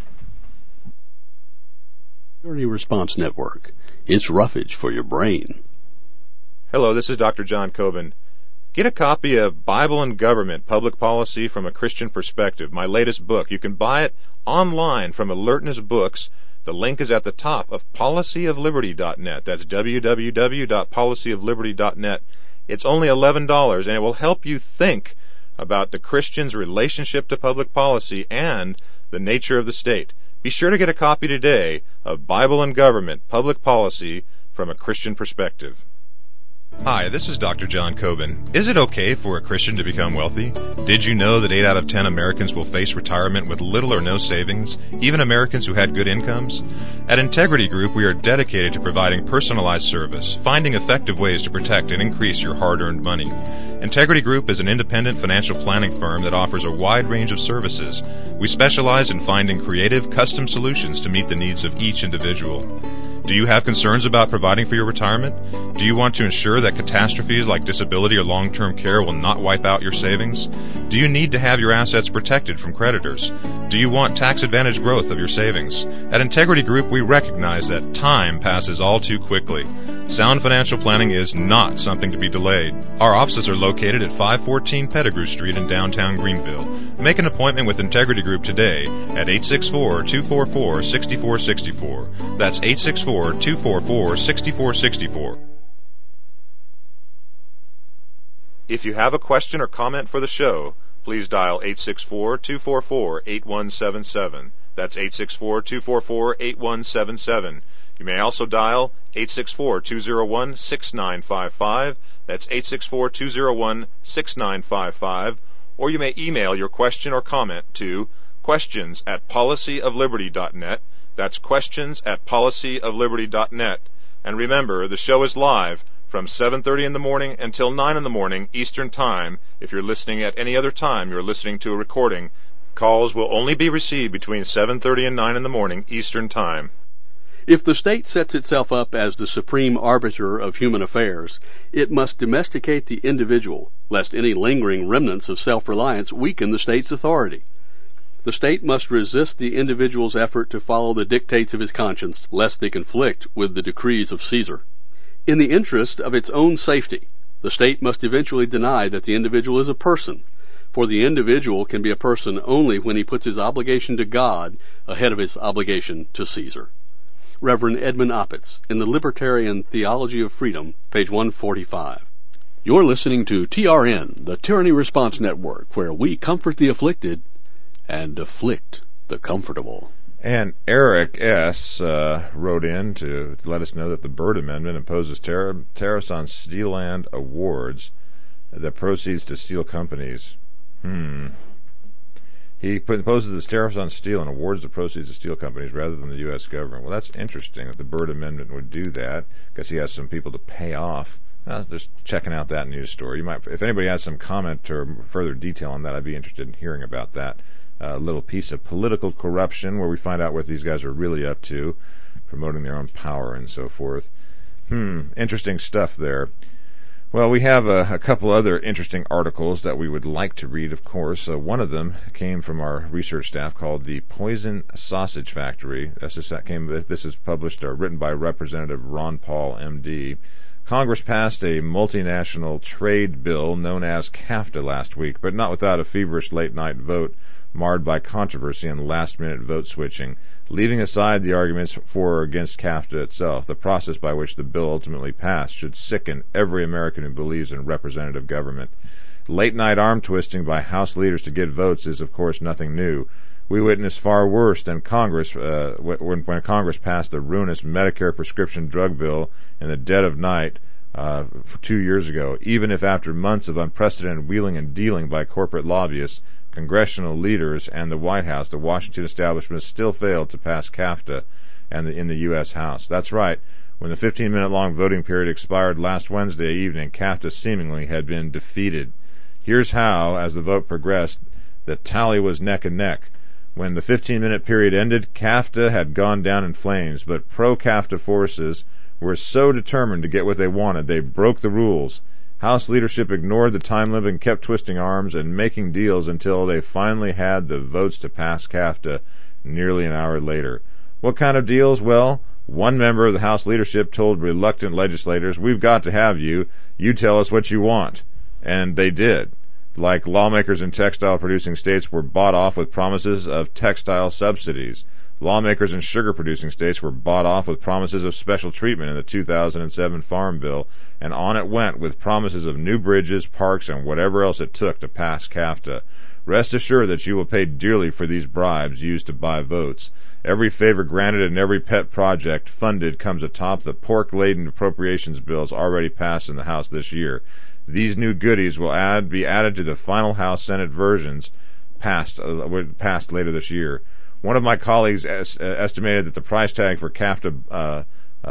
Security Response Network. It's roughage for your brain. Hello, this is Dr. John Coben. Get a copy of Bible and Government, Public Policy from a Christian Perspective, my latest book. You can buy it online from Alertness Books. The link is at the top of policyofliberty.net. That's www.policyofliberty.net. It's only $11, and it will help you think about the Christian's relationship to public policy and the nature of the state. Be sure to get a copy today of Bible and Government, Public Policy from a Christian Perspective. Hi, this is Dr. John Coben. Is it okay for a Christian to become wealthy? Did you know that 8 out of 10 Americans will face retirement with little or no savings, even Americans who had good incomes? At Integrity Group, we are dedicated to providing personalized service, finding effective ways to protect and increase your hard-earned money. Integrity Group is an independent financial planning firm that offers a wide range of services. We specialize in finding creative, custom solutions to meet the needs of each individual. Do you have concerns about providing for your retirement? Do you want to ensure that catastrophes like disability or long-term care will not wipe out your savings? Do you need to have your assets protected from creditors? Do you want tax-advantaged growth of your savings? At Integrity Group, we recognize that time passes all too quickly. Sound financial planning is not something to be delayed. Our offices are located at 514 Pettigrew Street in downtown Greenville. Make an appointment with Integrity Group today at 864-244-6464. That's 864-244-6464. If you have a question or comment for the show, please dial 864-244-8177. That's 864-244-8177. You may also dial 864-201-6955. That's 864-201-6955. Or you may email your question or comment to questions@policyofliberty.net. That's questions@policyofliberty.net. And remember, the show is live from 7:30 in the morning until 9 in the morning Eastern Time. If you're listening at any other time, you're listening to a recording. Calls will only be received between 7:30 and 9 in the morning Eastern Time. If the state sets itself up as the supreme arbiter of human affairs, it must domesticate the individual, lest any lingering remnants of self-reliance weaken the state's authority. The state must resist the individual's effort to follow the dictates of his conscience, lest they conflict with the decrees of Caesar. In the interest of its own safety, the state must eventually deny that the individual is a person, for the individual can be a person only when he puts his obligation to God ahead of his obligation to Caesar. Reverend Edmund Opitz, in the Libertarian Theology of Freedom, page 145. You're listening to TRN, the Tyranny Response Network, where we comfort the afflicted and afflict the comfortable. And Eric S. wrote in to let us know that the Byrd Amendment imposes tariffs on steel land awards that proceeds to steel companies. He imposes the tariffs on steel and awards the proceeds to steel companies rather than the U.S. government. Well, that's interesting that the Byrd Amendment would do that, because he has some people to pay off. Just checking out that news story. You might, if anybody has some comment or further detail on that, I'd be interested in hearing about that little piece of political corruption where we find out what these guys are really up to, promoting their own power and so forth. Interesting stuff there. Well, we have a couple other interesting articles that we would like to read, of course. One of them came from our research staff called The Poison Sausage Factory. This is published or written by Representative Ron Paul, M.D. Congress passed a multinational trade bill known as CAFTA last week, but not without a feverish late-night vote marred by controversy and last-minute vote switching. Leaving aside the arguments for or against CAFTA itself, the process by which the bill ultimately passed should sicken every American who believes in representative government. Late-night arm-twisting by House leaders to get votes is, of course, nothing new. We witnessed far worse than Congress when Congress passed the ruinous Medicare prescription drug bill in the dead of night 2 years ago. Even if after months of unprecedented wheeling and dealing by corporate lobbyists, congressional leaders, and the White House, the Washington establishment still failed to pass CAFTA in the U.S. House. That's right. When the 15-minute-long voting period expired last Wednesday evening, CAFTA seemingly had been defeated. Here's how, as the vote progressed, the tally was neck and neck. When the 15-minute period ended, CAFTA had gone down in flames, but pro-CAFTA forces were so determined to get what they wanted, they broke the rules. House leadership ignored the time limit and kept twisting arms and making deals until they finally had the votes to pass CAFTA nearly an hour later. What kind of deals? Well, one member of the House leadership told reluctant legislators, "We've got to have you. You tell us what you want." And they did. Like lawmakers in textile-producing states were bought off with promises of textile subsidies. Lawmakers in sugar-producing states were bought off with promises of special treatment in the 2007 Farm Bill, and on it went with promises of new bridges, parks, and whatever else it took to pass CAFTA. Rest assured that you will pay dearly for these bribes used to buy votes. Every favor granted and every pet project funded comes atop the pork-laden appropriations bills already passed in the House this year. These new goodies will be added to the final House-Senate versions passed later this year. One of my colleagues estimated that the price tag for CAFTA,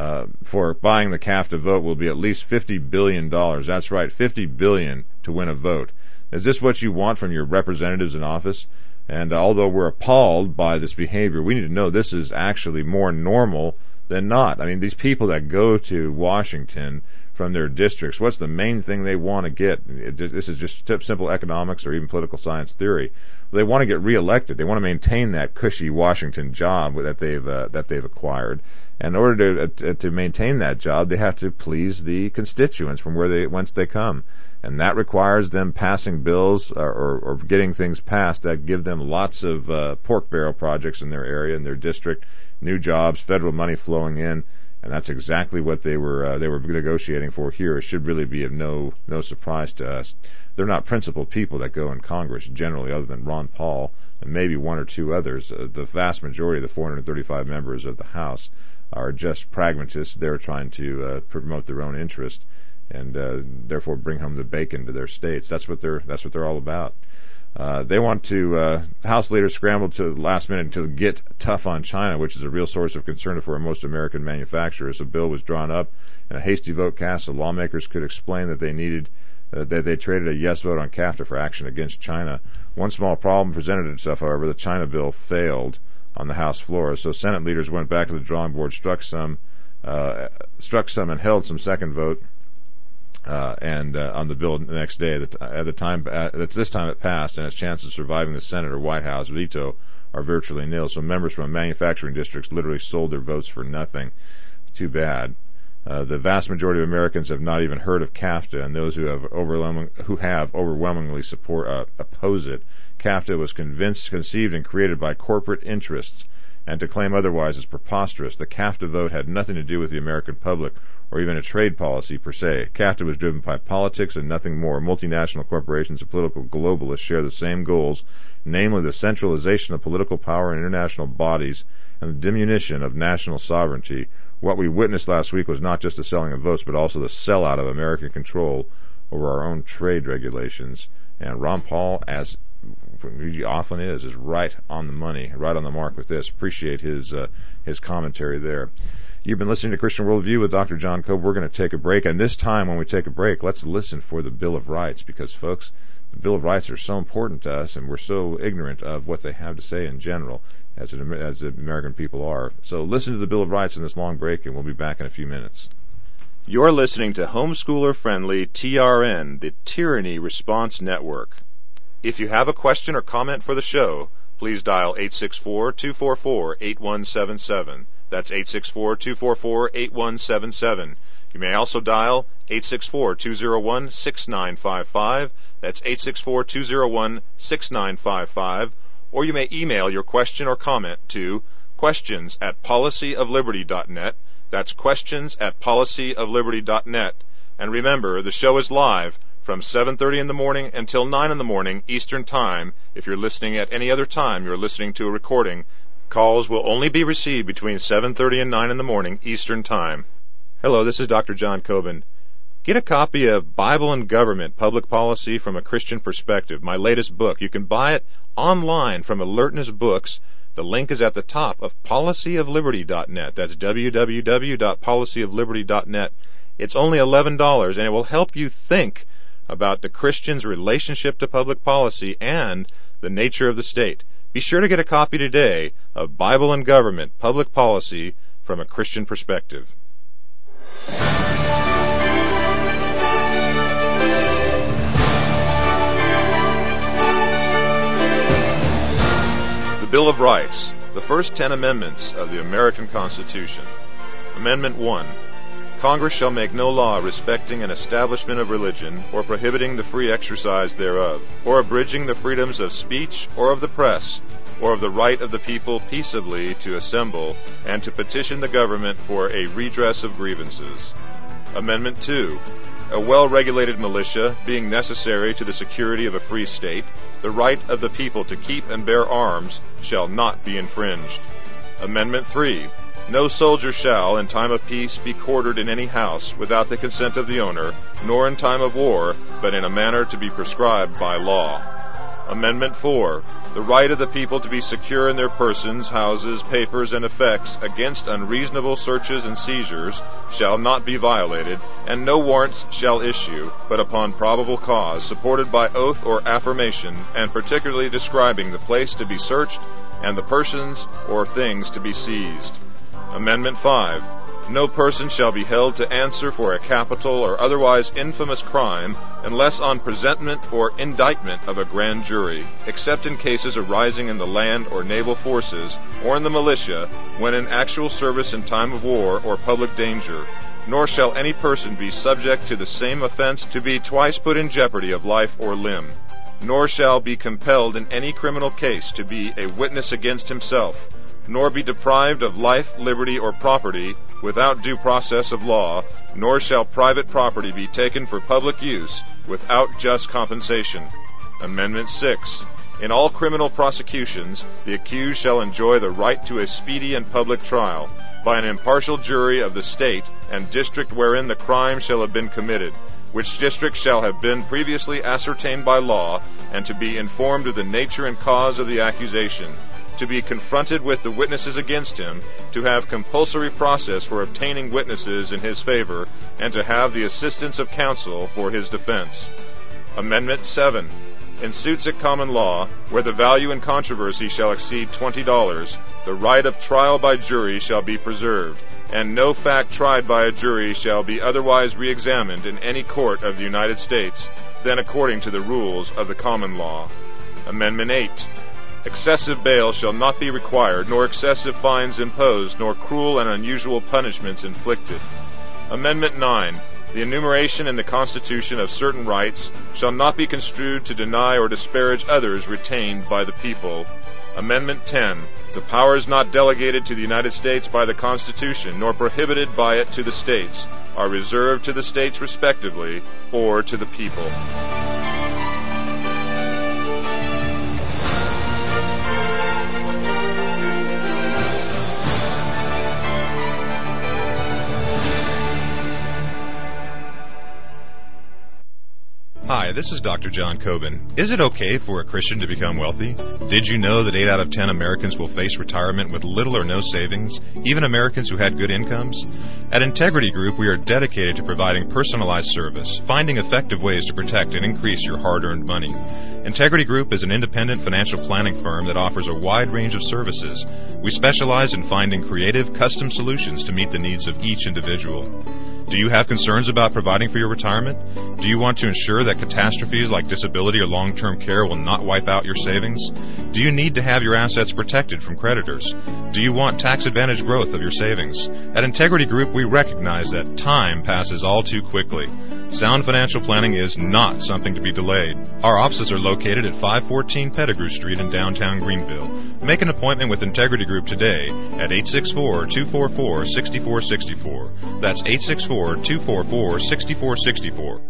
for buying the CAFTA vote, will be at least $50 billion. That's right, $50 billion to win a vote. Is this what you want from your representatives in office? And although we're appalled by this behavior, we need to know this is actually more normal than not. I mean, these people that go to Washington from their districts, what's the main thing they want to get? This is just simple economics or even political science theory. They want to get reelected. They want to maintain that cushy Washington job that they've acquired. And in order to maintain that job, they have to please the constituents from whence they come. And that requires them passing bills or getting things passed that give them lots of pork barrel projects in their area, in their district, new jobs, federal money flowing in, And that's exactly what they were negotiating for here. It should really be of no surprise to us. They're not principled people that go in Congress generally, other than Ron Paul and maybe one or two others. The vast majority of the 435 members of the House are just pragmatists. They're trying to promote their own interest and therefore bring home the bacon to their states. That's what they're all about. They want to. House leaders scrambled to the last minute to get tough on China, which is a real source of concern for most American manufacturers. A bill was drawn up, and a hasty vote cast so lawmakers could explain that they traded a yes vote on CAFTA for action against China. One small problem presented itself, however. The China bill failed on the House floor, so Senate leaders went back to the drawing board, struck some, and held some second vote. On the bill the next day. This time it passed, and its chances of surviving the Senate or White House veto are virtually nil. So members from manufacturing districts literally sold their votes for nothing. Too bad. The vast majority of Americans have not even heard of CAFTA, and those who have overwhelmingly oppose it. CAFTA was conceived and created by corporate interests, and to claim otherwise is preposterous. The CAFTA vote had nothing to do with the American public or even a trade policy per se. CAFTA was driven by politics and nothing more. Multinational corporations and political globalists share the same goals, namely the centralization of political power in international bodies and the diminution of national sovereignty. What we witnessed last week was not just the selling of votes, but also the sellout of American control over our own trade regulations. And Ron Paul, as he often is right on the money, right on the mark with this. Appreciate his commentary there. You've been listening to Christian Worldview with Dr. John Cope. We're going to take a break, and this time when we take a break, let's listen for the Bill of Rights, because, folks, the Bill of Rights are so important to us, and we're so ignorant of what they have to say in general, as the American people are. So listen to the Bill of Rights in this long break, and we'll be back in a few minutes. You're listening to Homeschooler-Friendly TRN, the Tyranny Response Network. If you have a question or comment for the show, please dial 864-244-8177. That's 864-244-8177. You may also dial 864-201-6955. That's 864-201-6955. Or you may email your question or comment to questions@policyofliberty.net. That's questions@policyofliberty.net. And remember, the show is live from 7:30 in the morning until 9 in the morning Eastern Time. If you're listening at any other time, you're listening to a recording. Calls will only be received between 7:30 and 9 in the morning Eastern Time. Hello, this is Dr. John Coben. Get a copy of Bible and Government, Public Policy from a Christian Perspective, my latest book. You can buy it online from Alertness Books. The link is at the top of policyofliberty.net. That's www.policyofliberty.net. It's only $11, and it will help you think about the Christian's relationship to public policy and the nature of the state. Be sure to get a copy today of Bible and Government, Public Policy from a Christian Perspective. The Bill of Rights, the first 10 amendments of the American Constitution. Amendment 1. Congress shall make no law respecting an establishment of religion, or prohibiting the free exercise thereof, or abridging the freedoms of speech, or of the press, or of the right of the people peaceably to assemble, and to petition the government for a redress of grievances. Amendment 2. A well-regulated militia, being necessary to the security of a free state, the right of the people to keep and bear arms shall not be infringed. Amendment 3. No soldier shall, in time of peace, be quartered in any house without the consent of the owner, nor in time of war, but in a manner to be prescribed by law. Amendment 4. The right of the people to be secure in their persons, houses, papers, and effects against unreasonable searches and seizures shall not be violated, and no warrants shall issue, but upon probable cause, supported by oath or affirmation, and particularly describing the place to be searched and the persons or things to be seized. Amendment 5. No person shall be held to answer for a capital or otherwise infamous crime unless on presentment or indictment of a grand jury, except in cases arising in the land or naval forces or in the militia when in actual service in time of war or public danger. Nor shall any person be subject to the same offense to be twice put in jeopardy of life or limb. Nor shall be compelled in any criminal case to be a witness against himself, nor be deprived of life, liberty, or property without due process of law, nor shall private property be taken for public use without just compensation. Amendment 6. In all criminal prosecutions, the accused shall enjoy the right to a speedy and public trial by an impartial jury of the state and district wherein the crime shall have been committed, which district shall have been previously ascertained by law, and to be informed of the nature and cause of the accusation, to be confronted with the witnesses against him, to have compulsory process for obtaining witnesses in his favor, and to have the assistance of counsel for his defense. Amendment 7. In suits at common law, where the value in controversy shall exceed $20, the right of trial by jury shall be preserved, and no fact tried by a jury shall be otherwise re-examined in any court of the United States than according to the rules of the common law. Amendment 8. Excessive bail shall not be required, nor excessive fines imposed, nor cruel and unusual punishments inflicted. Amendment 9. The enumeration in the Constitution of certain rights shall not be construed to deny or disparage others retained by the people. Amendment 10. The powers not delegated to the United States by the Constitution, nor prohibited by it to the states, are reserved to the states respectively, or to the people. Hi, this is Dr. John Coben. Is it okay for a Christian to become wealthy? Did you know that 8 out of 10 Americans will face retirement with little or no savings, even Americans who had good incomes? At Integrity Group, we are dedicated to providing personalized service, finding effective ways to protect and increase your hard-earned money. Integrity Group is an independent financial planning firm that offers a wide range of services. We specialize in finding creative, custom solutions to meet the needs of each individual. Do you have concerns about providing for your retirement? Do you want to ensure that catastrophes like disability or long-term care will not wipe out your savings? Do you need to have your assets protected from creditors? Do you want tax-advantaged growth of your savings? At Integrity Group, we recognize that time passes all too quickly. Sound financial planning is not something to be delayed. Our offices are located at 514 Pettigrew Street in downtown Greenville. Make an appointment with Integrity Group today at 864-244-6464. That's 864-244-6464.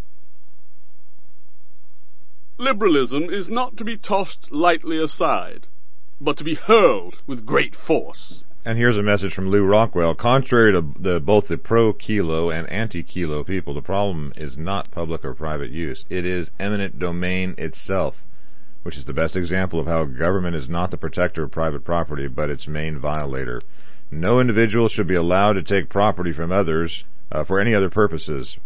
Liberalism is not to be tossed lightly aside, but to be hurled with great force. And here's a message from Lou Rockwell. Contrary to both the pro-kilo and anti-kilo people, the problem is not public or private use. It is eminent domain itself, which is the best example of how government is not the protector of private property, but its main violator. No individual should be allowed to take property from others for any purposes.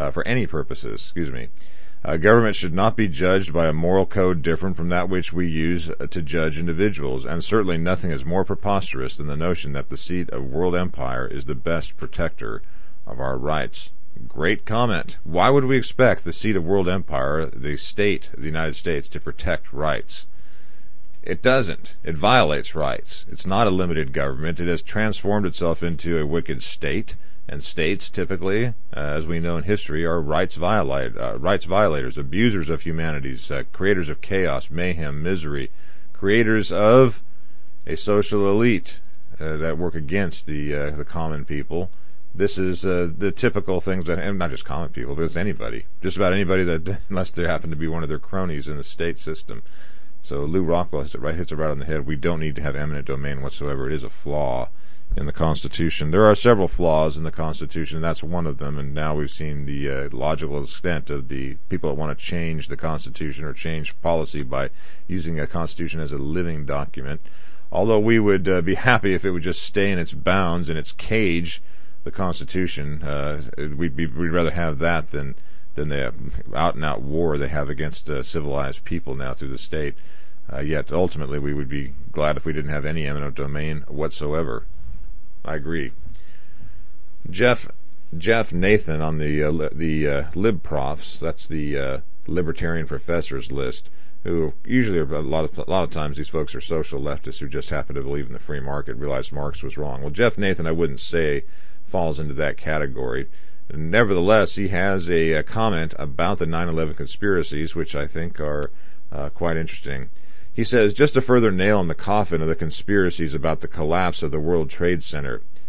Government should not be judged by a moral code different from that which we use to judge individuals, and certainly nothing is more preposterous than the notion that the seat of world empire is the best protector of our rights. Great comment. Why would we expect the seat of world empire, the state of the United States, to protect rights? It doesn't. It violates rights. It's not a limited government. It has transformed itself into a wicked state. And states, typically, as we know in history, are rights violators, abusers of humanities, creators of chaos, mayhem, misery, creators of a social elite that work against the common people. This is the typical things that, and not just common people, but it's anybody, just about anybody that, unless they happen to be one of their cronies in the state system. So Lou Rockwell hits it right on the head. We don't need to have eminent domain whatsoever. It is a flaw in the Constitution. There are several flaws in the Constitution, and that's one of them, and now we've seen the logical extent of the people that want to change the Constitution or change policy by using a Constitution as a living document. Although we would be happy if it would just stay in its bounds, in its cage, the Constitution. We'd rather have that than the out-and-out war they have against civilized people now through the state. Yet ultimately we would be glad if we didn't have any eminent domain whatsoever. I agree. Jeff Nathan on the Lib Profs, that's the libertarian professors list, who usually are a lot of times these folks are social leftists who just happen to believe in the free market, realize Marx was wrong. Well, Jeff Nathan, I wouldn't say falls into that category. Nevertheless, he has a comment about the 9/11 conspiracies, which I think are quite interesting. He says, just a further nail in the coffin of the conspiracies about the collapse of the World Trade Center.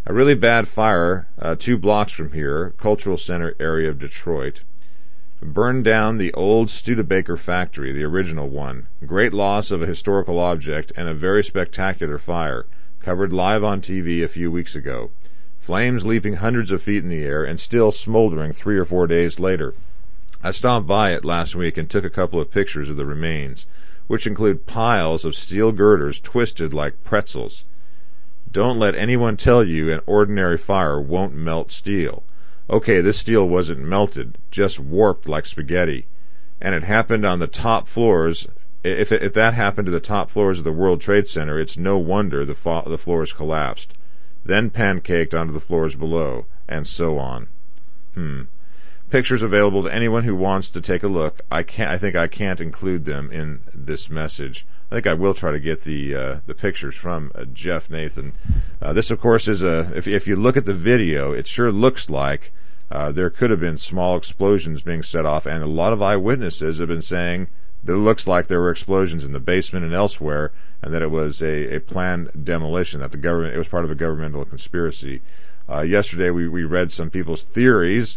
A really bad fire 2 blocks from here, Cultural Center area of Detroit, burned down the old Studebaker factory, the original one. Great loss of a historical object and a very spectacular fire, covered live on TV a few weeks ago. Flames leaping hundreds of feet in the air and still smoldering 3 or 4 days later. I stopped by it last week and took a couple of pictures of the remains, which include piles of steel girders twisted like pretzels. Don't let anyone tell you an ordinary fire won't melt steel. Okay, this steel wasn't melted, just warped like spaghetti. And it happened on the top floors. If that happened to the top floors of the World Trade Center, it's no wonder the floors collapsed. Then pancaked onto the floors below, and so on. Pictures available to anyone who wants to take a look. I think I can't include them in this message. I think I will try to get the pictures from Jeff Nathan. This, of course, is if you look at the video, it sure looks like there could have been small explosions being set off, and a lot of eyewitnesses have been saying that it looks like there were explosions in the basement and elsewhere, and that it was a planned demolition, that it was part of a governmental conspiracy. Yesterday, we read some people's theories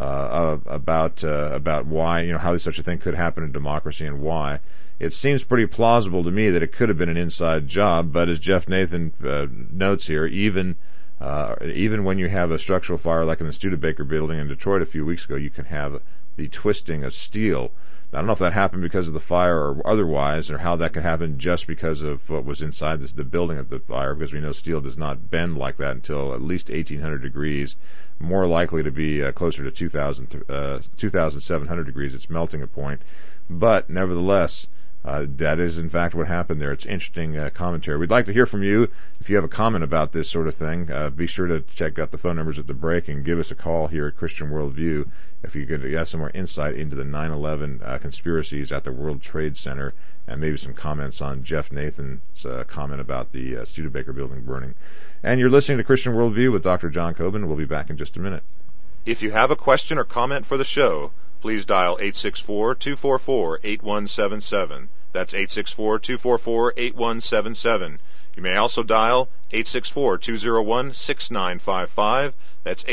about why, how such a thing could happen in democracy and why. It seems pretty plausible to me that it could have been an inside job, but as Jeff Nathan notes here, even when you have a structural fire like in the Studebaker building in Detroit a few weeks ago, you can have the twisting of steel. Now, I don't know if that happened because of the fire or otherwise, or how that could happen just because of what was inside the building of the fire, because we know steel does not bend like that until at least 1,800 degrees, more likely to be closer to 2,700 degrees. It's melting a point. But nevertheless, that is in fact what happened there. It's interesting commentary. We'd like to hear from you. If you have a comment about this sort of thing, be sure to check out the phone numbers at the break and give us a call here at Christian Worldview if you could have some more insight into the 9/11 conspiracies at the World Trade Center, and maybe some comments on Jeff Nathan's comment about the Studebaker building burning. And you're listening to Christian Worldview with Dr. John Coben. We'll be back in just a minute. If you have a question or comment for the show, please dial 864-244-8177. That's 864-244-8177. You may also dial 864-201-6955. That's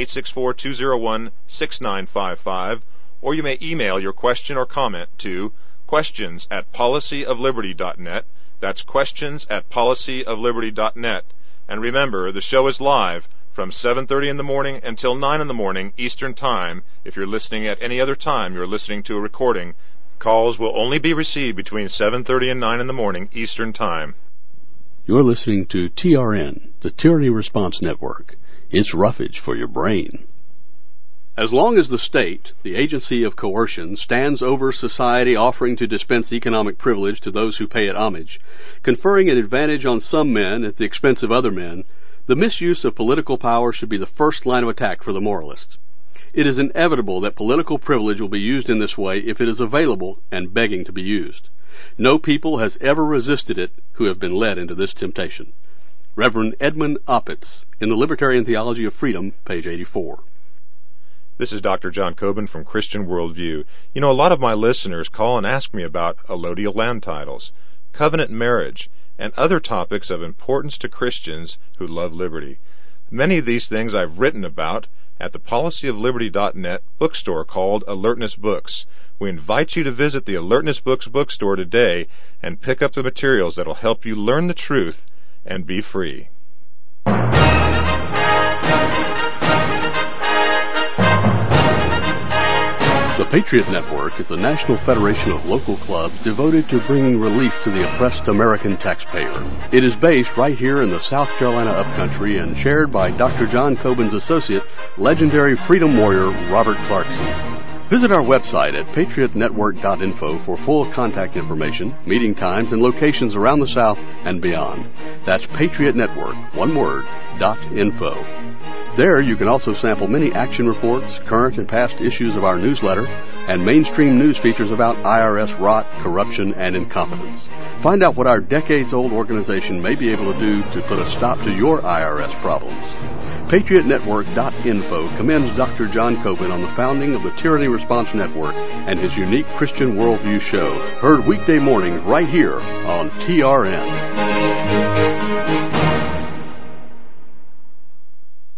864-201-6955. Or you may email your question or comment to questions@policyofliberty.net. That's questions@policyofliberty.net. And remember, the show is live from 7:30 in the morning until 9 in the morning Eastern Time. If you're listening at any other time, you're listening to a recording. Calls will only be received between 7:30 and 9 in the morning Eastern Time. You're listening to TRN, the Tyranny Response Network. It's roughage for your brain. As long as the state, the agency of coercion, stands over society offering to dispense economic privilege to those who pay it homage, conferring an advantage on some men at the expense of other men, the misuse of political power should be the first line of attack for the moralist. It is inevitable that political privilege will be used in this way if it is available and begging to be used. No people has ever resisted it who have been led into this temptation. Reverend Edmund Opitz, in the Libertarian Theology of Freedom, page 84. This is Dr. John Coben from Christian Worldview. You know, a lot of my listeners call and ask me about allodial land titles, covenant marriage, and other topics of importance to Christians who love liberty. Many of these things I've written about at the policyofliberty.net bookstore called Alertness Books. We invite you to visit the Alertness Books bookstore today and pick up the materials that will help you learn the truth and be free. The Patriot Network is a national federation of local clubs devoted to bringing relief to the oppressed American taxpayer. It is based right here in the South Carolina upcountry and chaired by Dr. John Coben's associate, legendary freedom warrior Robert Clarkson. Visit our website at patriotnetwork.info for full contact information, meeting times, and locations around the South and beyond. That's Patriot Network, one word, .info. There you can also sample many action reports, current and past issues of our newsletter, and mainstream news features about IRS rot, corruption, and incompetence. Find out what our decades-old organization may be able to do to put a stop to your IRS problems. PatriotNetwork.info commends Dr. John Coben on the founding of the Tyranny Response Network and his unique Christian Worldview show, heard weekday mornings right here on TRN.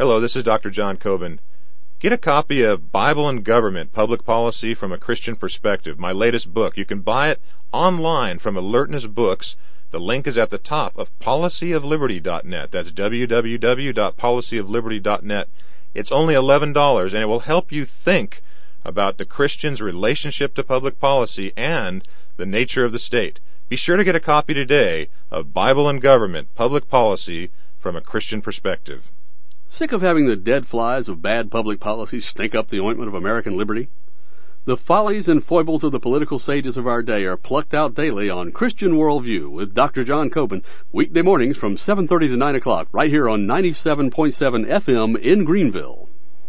Hello, this is Dr. John Coben. Get a copy of Bible and Government, Public Policy from a Christian Perspective, my latest book. You can buy it online from Alertness Books. The link is at the top of policyofliberty.net. That's www.policyofliberty.net. It's only $11, and it will help you think about the Christian's relationship to public policy and the nature of the state. Be sure to get a copy today of Bible and Government, Public Policy from a Christian Perspective. Sick of having the dead flies of bad public policy stink up the ointment of American liberty? The follies and foibles of the political sages of our day are plucked out daily on Christian Worldview with Dr. John Coben, weekday mornings from 7:30 to 9 o'clock, right here on 97.7 FM in Greenville.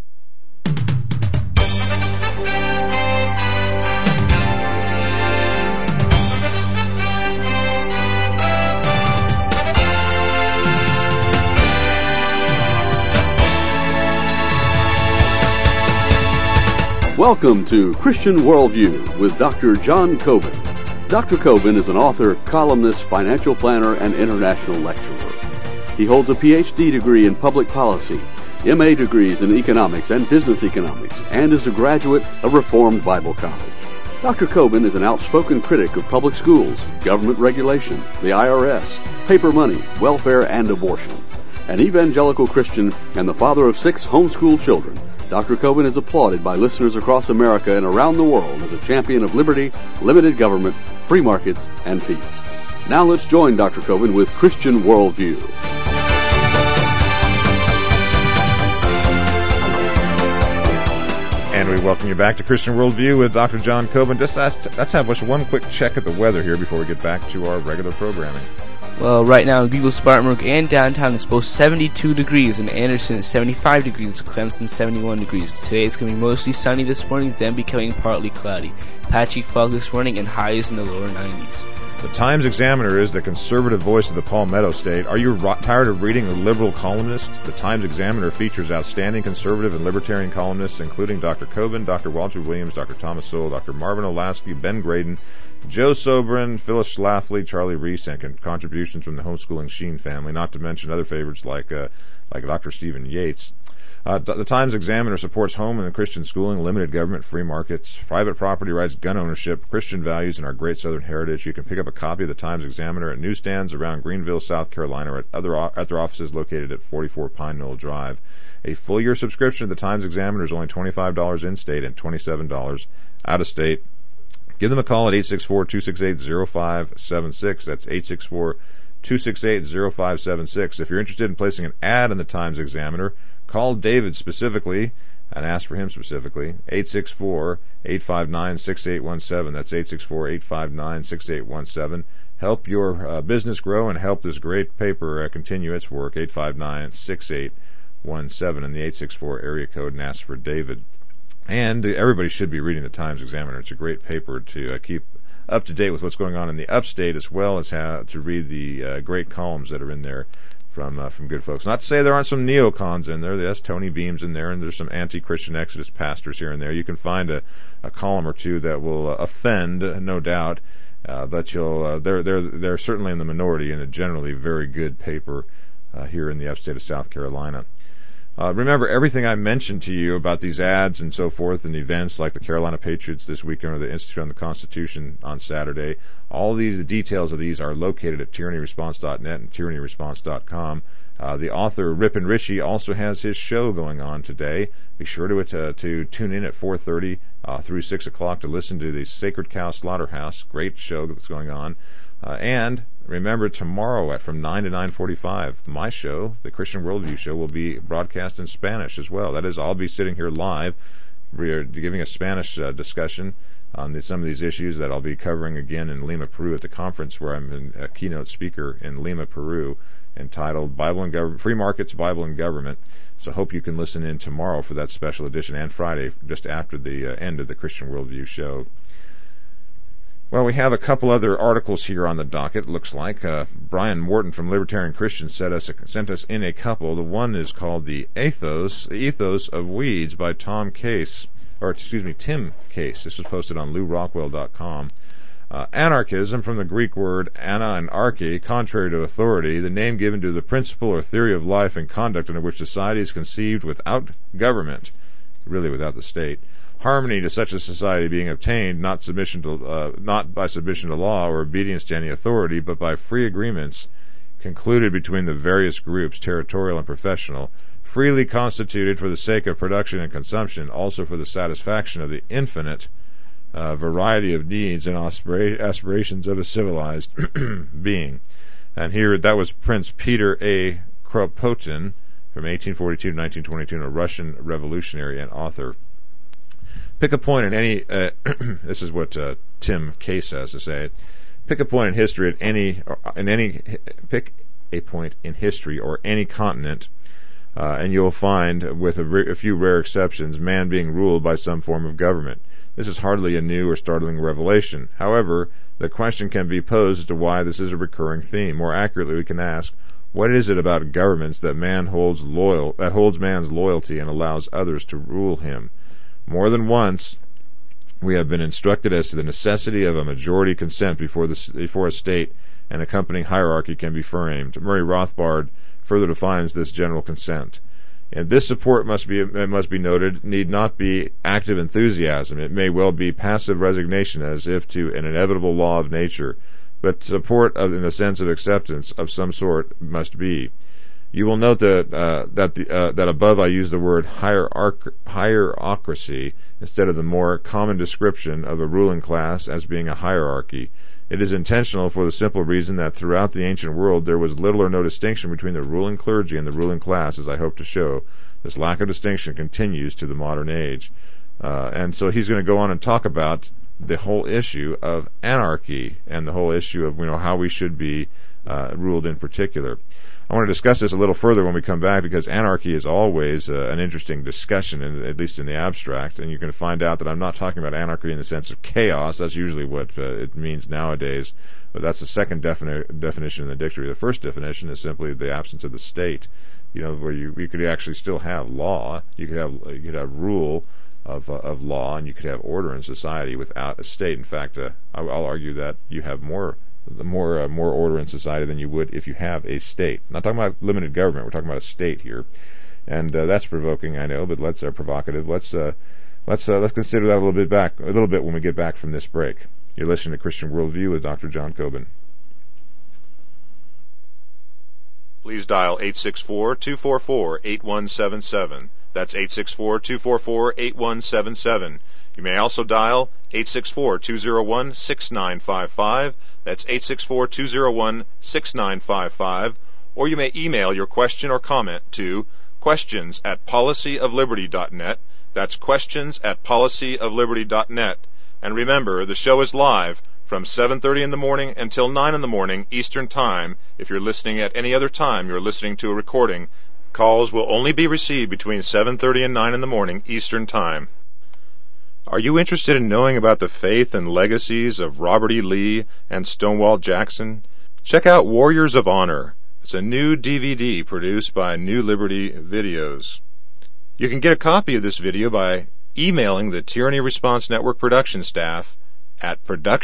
Welcome to Christian Worldview with Dr. John Coben. Dr. Coben is an author, columnist, financial planner, and international lecturer. He holds a Ph.D. degree in public policy, M.A. degrees in economics and business economics, and is a graduate of Reformed Bible College. Dr. Coben is an outspoken critic of public schools, government regulation, the IRS, paper money, welfare, and abortion. An evangelical Christian and the father of 6 homeschooled children, Dr. Coben is applauded by listeners across America and around the world as a champion of liberty, limited government, free markets, and peace. Now let's join Dr. Coben with Christian Worldview. And we welcome you back to Christian Worldview with Dr. John Coben. Let's have just one quick check at the weather here before we get back to our regular programming. Well, right now in Greenville, Spartanburg, and downtown it's both 72 degrees, and Anderson is 75 degrees, Clemson 71 degrees. Today it's going to be mostly sunny this morning, then becoming partly cloudy. Patchy fog this morning, and highs in the lower 90s. The Times-Examiner is the conservative voice of the Palmetto State. Are you tired of reading the liberal columnists? The Times-Examiner features outstanding conservative and libertarian columnists, including Dr. Coben, Dr. Walter Williams, Dr. Thomas Sowell, Dr. Marvin Olasky, Ben Graydon, Joe Sobran, Phyllis Schlafly, Charlie Reese, and contributions from the homeschooling Sheen family, not to mention other favorites like Dr. Stephen Yates. The Times-Examiner supports home and Christian schooling, limited government, free markets, private property rights, gun ownership, Christian values, and our great Southern heritage. You can pick up a copy of the Times-Examiner at newsstands around Greenville, South Carolina, or at other offices located at 44 Pine Knoll Drive. A full-year subscription to the Times-Examiner is only $25 in-state and $27 out-of-state. Give them a call at 864-268-0576. That's 864-268-0576. If you're interested in placing an ad in the Times-Examiner, call David specifically and ask for him specifically. 864-859-6817. That's 864-859-6817. Help your business grow and help this great paper continue its work. 859-6817 in the 864 area code, and ask for David. And everybody should be reading the Times-Examiner. It's a great paper to keep up to date with what's going on in the upstate, as well as how to read the great columns that are in there from good folks. Not to say there aren't some neocons in there. Yes, Tony Beam's in there, and there's some anti-Christian Exodus pastors here and there. You can find a column or two that will offend, no doubt, but they're certainly in the minority in a generally very good paper here in the upstate of South Carolina. Remember, everything I mentioned to you about these ads and so forth and events like the Carolina Patriots this weekend or the Institute on the Constitution on Saturday, all the details of these are located at tyrannyresponse.net and tyrannyresponse.com. The author, Ripon Ritchie, also has his show going on today. Be sure to tune in at 4:30 through 6 o'clock to listen to the Sacred Cow Slaughterhouse. Great show that's going on. And remember, tomorrow from 9 to 9:45, my show, the Christian Worldview Show, will be broadcast in Spanish as well. That is, I'll be sitting here live. We're giving a Spanish discussion on some of these issues that I'll be covering again in Lima, Peru, at the conference where I'm a keynote speaker in Lima, Peru, entitled Bible and Government, Free Markets, Bible and Government. So I hope you can listen in tomorrow for that special edition, and Friday, just after the end of the Christian Worldview Show. Well, we have a couple other articles here on the docket, it looks like. Brian Morton from Libertarian Christian sent us in a couple. The one is called The Ethos of Weeds by Tim Case. This was posted on LouRockwell.com. Anarchism, from the Greek word ana and arche, contrary to authority, the name given to the principle or theory of life and conduct under which society is conceived without government, really without the state. Harmony to such a society being obtained not by submission to law or obedience to any authority, but by free agreements concluded between the various groups, territorial and professional, freely constituted for the sake of production and consumption, also for the satisfaction of the infinite variety of needs and aspirations of a civilized being. And here, that was Prince Peter A. Kropotkin from 1842 to 1922, a Russian revolutionary and author. Pick a point in any, this is what Tim Case has to say, pick a point in history pick a point in history or any continent, and you'll find, with a few rare exceptions, man being ruled by some form of government. This is hardly a new or startling revelation. However, the question can be posed as to why this is a recurring theme. More accurately, we can ask, what is it about governments that holds man's loyalty and allows others to rule him? More than once, we have been instructed as to the necessity of a majority consent before a state and accompanying hierarchy can be framed. Murray Rothbard further defines this general consent. And this support must be noted, need not be active enthusiasm. It may well be passive resignation, as if to an inevitable law of nature. But support in the sense of acceptance of some sort must be. You will note that above I use the word hierarchy instead of the more common description of a ruling class as being a hierarchy. It is intentional for the simple reason that throughout the ancient world there was little or no distinction between the ruling clergy and the ruling class, as I hope to show. This lack of distinction continues to the modern age. And so he's going to go on and talk about the whole issue of anarchy and the whole issue of how we should be ruled in particular. I want to discuss this a little further when we come back, because anarchy is always an interesting discussion, at least in the abstract, and you're going to find out that I'm not talking about anarchy in the sense of chaos. That's usually what it means nowadays, but that's the second definition in the dictionary. The first definition is simply the absence of the state, where you could actually still have law, you could have rule of law, and you could have order in society without a state. In fact, I'll argue that you have more order in society than you would if you have a state. I'm not talking about limited government. We're talking about a state here, and that's provoking, I know, but let's provocative. Let's consider that a little bit when we get back from this break. You're listening to Christian Worldview with Dr. John Coben. Please dial 864-244-8177. That's 864-244-8177. You may also dial 864-201-6955. That's 864-201-6955. Or you may email your question or comment to questions@policyofliberty.net. That's questions@policyofliberty.net. And remember, the show is live from 7:30 in the morning until 9 in the morning Eastern Time. If you're listening at any other time, you're listening to a recording. Calls will only be received between 7:30 and 9 in the morning Eastern Time. Are you interested in knowing about the faith and legacies of Robert E. Lee and Stonewall Jackson? Check out Warriors of Honor. It's a new DVD produced by New Liberty Videos. You can get a copy of this video by emailing the Tyranny Response Network production staff at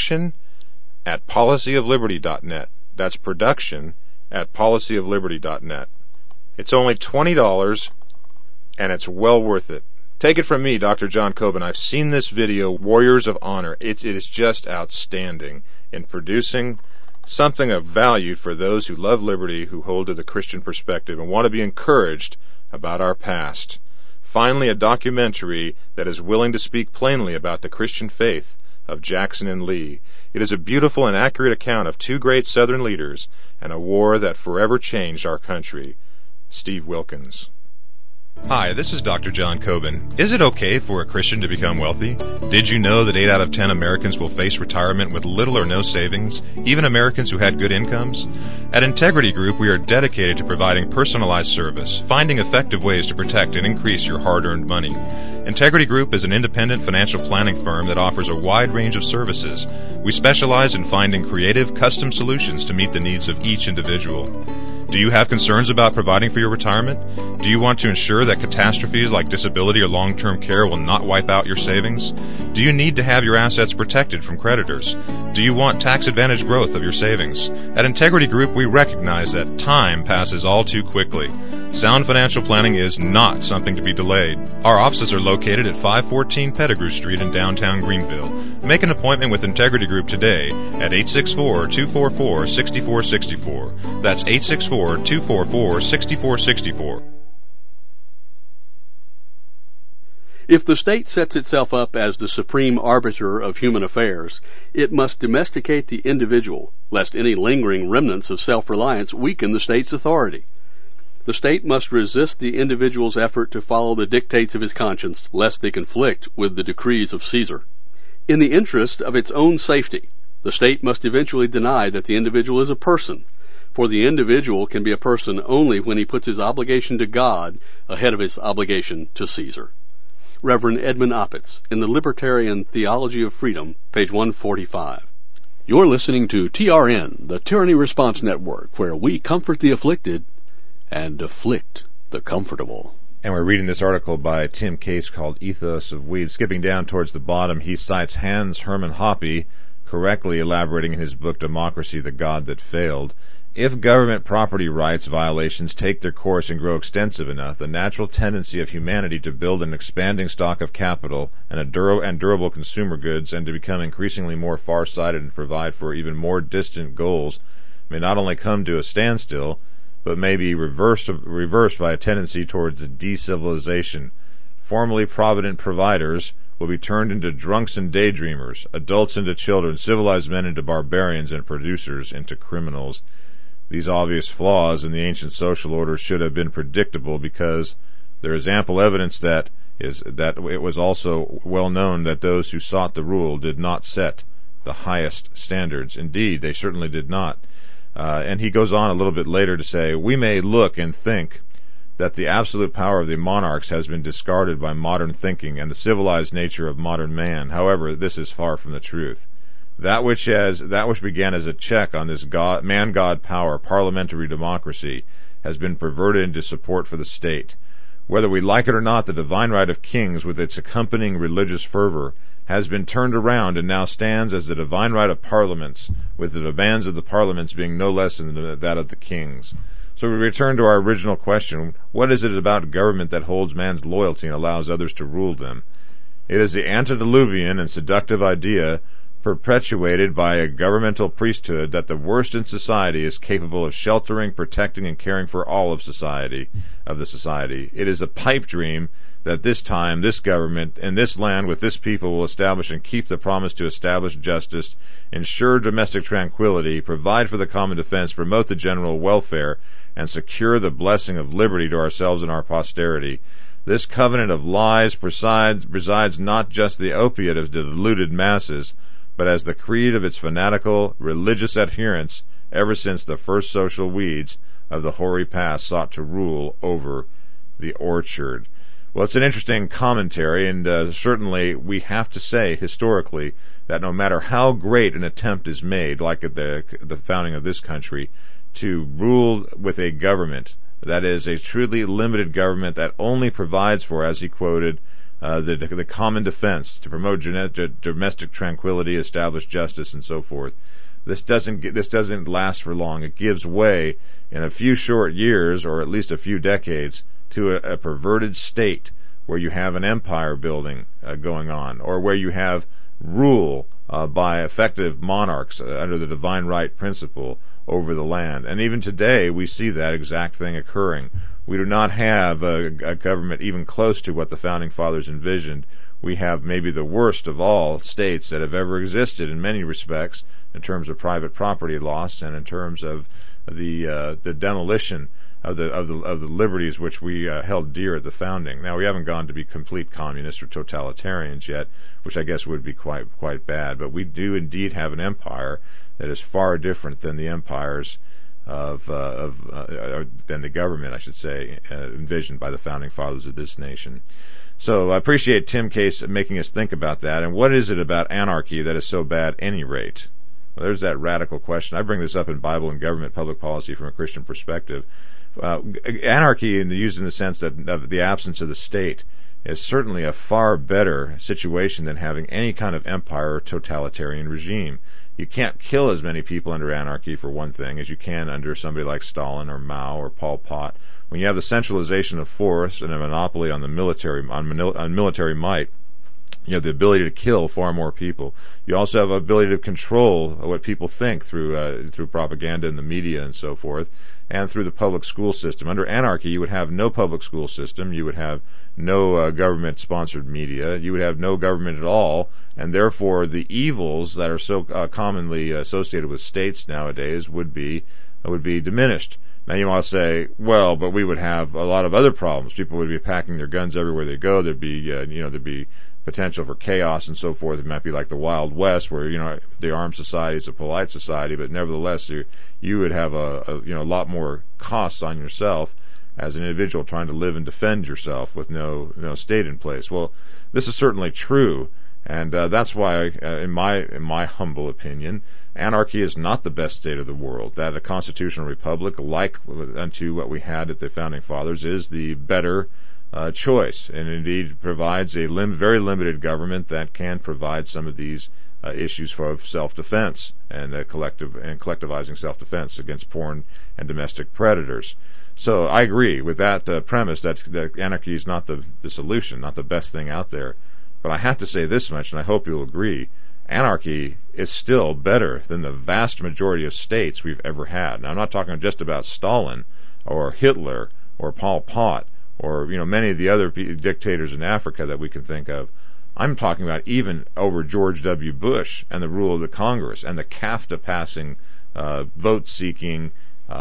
production@policyofliberty.net. That's production@policyofliberty.net. It's only $20, and it's well worth it. Take it from me, Dr. John Coben. I've seen this video, Warriors of Honor. It is just outstanding in producing something of value for those who love liberty, who hold to the Christian perspective, and want to be encouraged about our past. Finally, a documentary that is willing to speak plainly about the Christian faith of Jackson and Lee. It is a beautiful and accurate account of two great Southern leaders and a war that forever changed our country. Steve Wilkins. Hi, this is Dr. John Coben. Is it okay for a Christian to become wealthy? Did you know that 8 out of 10 Americans will face retirement with little or no savings, even Americans who had good incomes? At Integrity Group, we are dedicated to providing personalized service, finding effective ways to protect and increase your hard-earned money. Integrity Group is an independent financial planning firm that offers a wide range of services. We specialize in finding creative, custom solutions to meet the needs of each individual. Do you have concerns about providing for your retirement? Do you want to ensure that catastrophes like disability or long-term care will not wipe out your savings? Do you need to have your assets protected from creditors? Do you want tax-advantaged growth of your savings? At Integrity Group, we recognize that time passes all too quickly. Sound financial planning is not something to be delayed. Our offices are located at 514 Pettigrew Street in downtown Greenville. Make an appointment with Integrity Group today at 864-244-6464. That's 864-244-6464. If the state sets itself up as the supreme arbiter of human affairs, it must domesticate the individual, lest any lingering remnants of self-reliance weaken the state's authority. The state must resist the individual's effort to follow the dictates of his conscience, lest they conflict with the decrees of Caesar. In the interest of its own safety, the state must eventually deny that the individual is a person, for the individual can be a person only when he puts his obligation to God ahead of his obligation to Caesar. Reverend Edmund Opitz, in the Libertarian Theology of Freedom, page 145. You're listening to TRN, the Tyranny Response Network, where we comfort the afflicted and afflict the comfortable. And we're reading this article by Tim Case called Ethos of Weed. Skipping down towards the bottom, he cites Hans Hermann Hoppe, correctly elaborating in his book Democracy, the God That Failed. If government property rights violations take their course and grow extensive enough, the natural tendency of humanity to build an expanding stock of capital and durable consumer goods and to become increasingly more far-sighted and provide for even more distant goals may not only come to a standstill, but may be reversed by a tendency towards decivilization. Formerly provident providers will be turned into drunks and daydreamers, adults into children, civilized men into barbarians, and producers into criminals. These obvious flaws in the ancient social order should have been predictable, because there is ample evidence that it was also well known that those who sought the rule did not set the highest standards. Indeed, they certainly did not. And he goes on a little bit later to say, we may look and think that the absolute power of the monarchs has been discarded by modern thinking and the civilized nature of modern man. However, this is far from the truth. That which began as a check on this man-God power, parliamentary democracy, has been perverted into support for the state. Whether we like it or not, the divine right of kings, with its accompanying religious fervor, has been turned around and now stands as the divine right of parliaments, with the demands of the parliaments being no less than that of the kings. So we return to our original question: what is it about government that holds man's loyalty and allows others to rule them? It is the antediluvian and seductive idea perpetuated by a governmental priesthood that the worst in society is capable of sheltering, protecting, and caring for all of the society. It is a pipe dream that this time, this government, and this land with this people will establish and keep the promise to establish justice, ensure domestic tranquility, provide for the common defense, promote the general welfare, and secure the blessing of liberty to ourselves and our posterity. This covenant of lies presides not just the opiate of the deluded masses, but as the creed of its fanatical, religious adherents ever since the first social weeds of the hoary past sought to rule over the orchard. Well, it's an interesting commentary, and certainly we have to say, historically, that no matter how great an attempt is made, like at the founding of this country, to rule with a government that is a truly limited government that only provides for, as he quoted, the common defense, to promote domestic tranquility, establish justice, and so forth. This doesn't last for long. It gives way in a few short years, or at least a few decades, to a perverted state where you have an empire building going on, or where you have rule by effective monarchs under the divine right principle over the land. And even today we see that exact thing occurring. We do not have a government even close to what the Founding Fathers envisioned. We have maybe the worst of all states that have ever existed in many respects, in terms of private property loss and in terms of the demolition of the liberties which we held dear at the founding. Now, we haven't gone to be complete communists or totalitarians yet, which I guess would be quite bad, but we do indeed have an empire that is far different than the empires than the government, I should say, envisioned by the Founding Fathers of this nation. So I appreciate Tim Case making us think about that. And what is it about anarchy that is so bad at any rate? Well, there's that radical question. I bring this up in Bible and Government Public Policy from a Christian perspective. Anarchy, used in the sense that of the absence of the state, is certainly a far better situation than having any kind of empire or totalitarian regime. You can't kill as many people under anarchy, for one thing, as you can under somebody like Stalin or Mao or Pol Pot. When you have the centralization of force and a monopoly on the military, on military might, you have the ability to kill far more people. You also have the ability to control what people think through propaganda in the media and so forth, and through the public school system. Under anarchy, you would have no public school system. You would have no government-sponsored media. You would have no government at all, and therefore the evils that are so commonly associated with states nowadays would be diminished. Now you might say, well, but we would have a lot of other problems. People would be packing their guns everywhere they go. There'd be potential for chaos and so forth. It might be like the Wild West, where the armed society is a polite society, but nevertheless you would have a lot more costs on yourself as an individual trying to live and defend yourself with no state in place. Well, this is certainly true, and that's why, in my humble opinion, anarchy is not the best state of the world. That a constitutional republic, like unto what we had at the Founding Fathers, is the better choice, and indeed provides a very limited government that can provide some of these issues for self-defense and collectivizing self-defense against foreign and domestic predators. So I agree with that premise that anarchy is not the solution, not the best thing out there. But I have to say this much, and I hope you'll agree: anarchy is still better than the vast majority of states we've ever had. Now, I'm not talking just about Stalin or Hitler or Pol Pot or many of the other dictators in Africa that we can think of. I'm talking about even over George W. Bush and the rule of the Congress and the CAFTA passing, vote-seeking,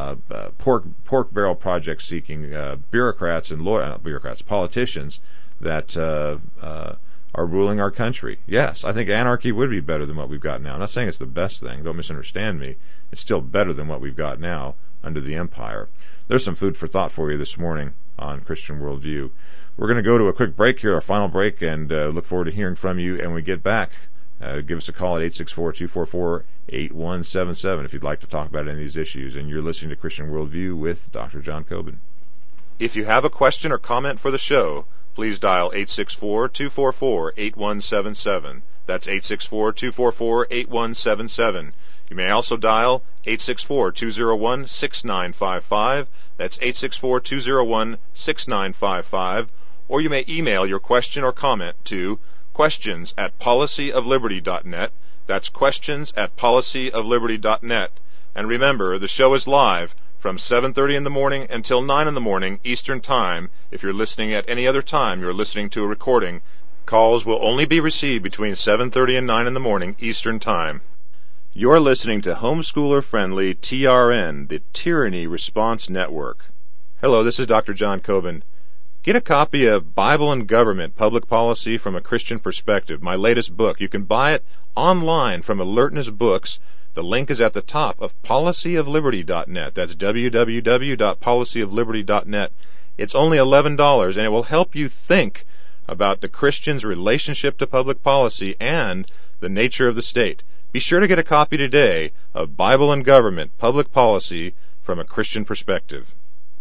pork barrel project-seeking bureaucrats and politicians that are ruling our country. Yes, I think anarchy would be better than what we've got now. I'm not saying it's the best thing. Don't misunderstand me. It's still better than what we've got now under the empire. There's some food for thought for you this morning on Christian Worldview. We're going to go to a quick break here, our final break, and look forward to hearing from you. And when we get back, give us a call at 864-244-8177 if you'd like to talk about any of these issues. And you're listening to Christian Worldview with Dr. John Coben. If you have a question or comment for the show, please dial 864-244-8177. That's 864-244-8177. You may also dial 864-201-6955. That's 864-201-6955. Or you may email your question or comment to questions@policyofliberty.net. That's questions@policyofliberty.net. And remember, the show is live from 7:30 in the morning until 9 in the morning Eastern Time. If you're listening at any other time, you're listening to a recording. Calls will only be received between 7:30 and 9 in the morning Eastern Time. You're listening to homeschooler-friendly TRN, the Tyranny Response Network. Hello, this is Dr. John Coben. Get a copy of Bible and Government, Public Policy from a Christian Perspective, my latest book. You can buy it online from Alertness Books. The link is at the top of policyofliberty.net. That's www.policyofliberty.net. It's only $11, and it will help you think about the Christian's relationship to public policy and the nature of the state. Be sure to get a copy today of Bible and Government, Public Policy from a Christian Perspective.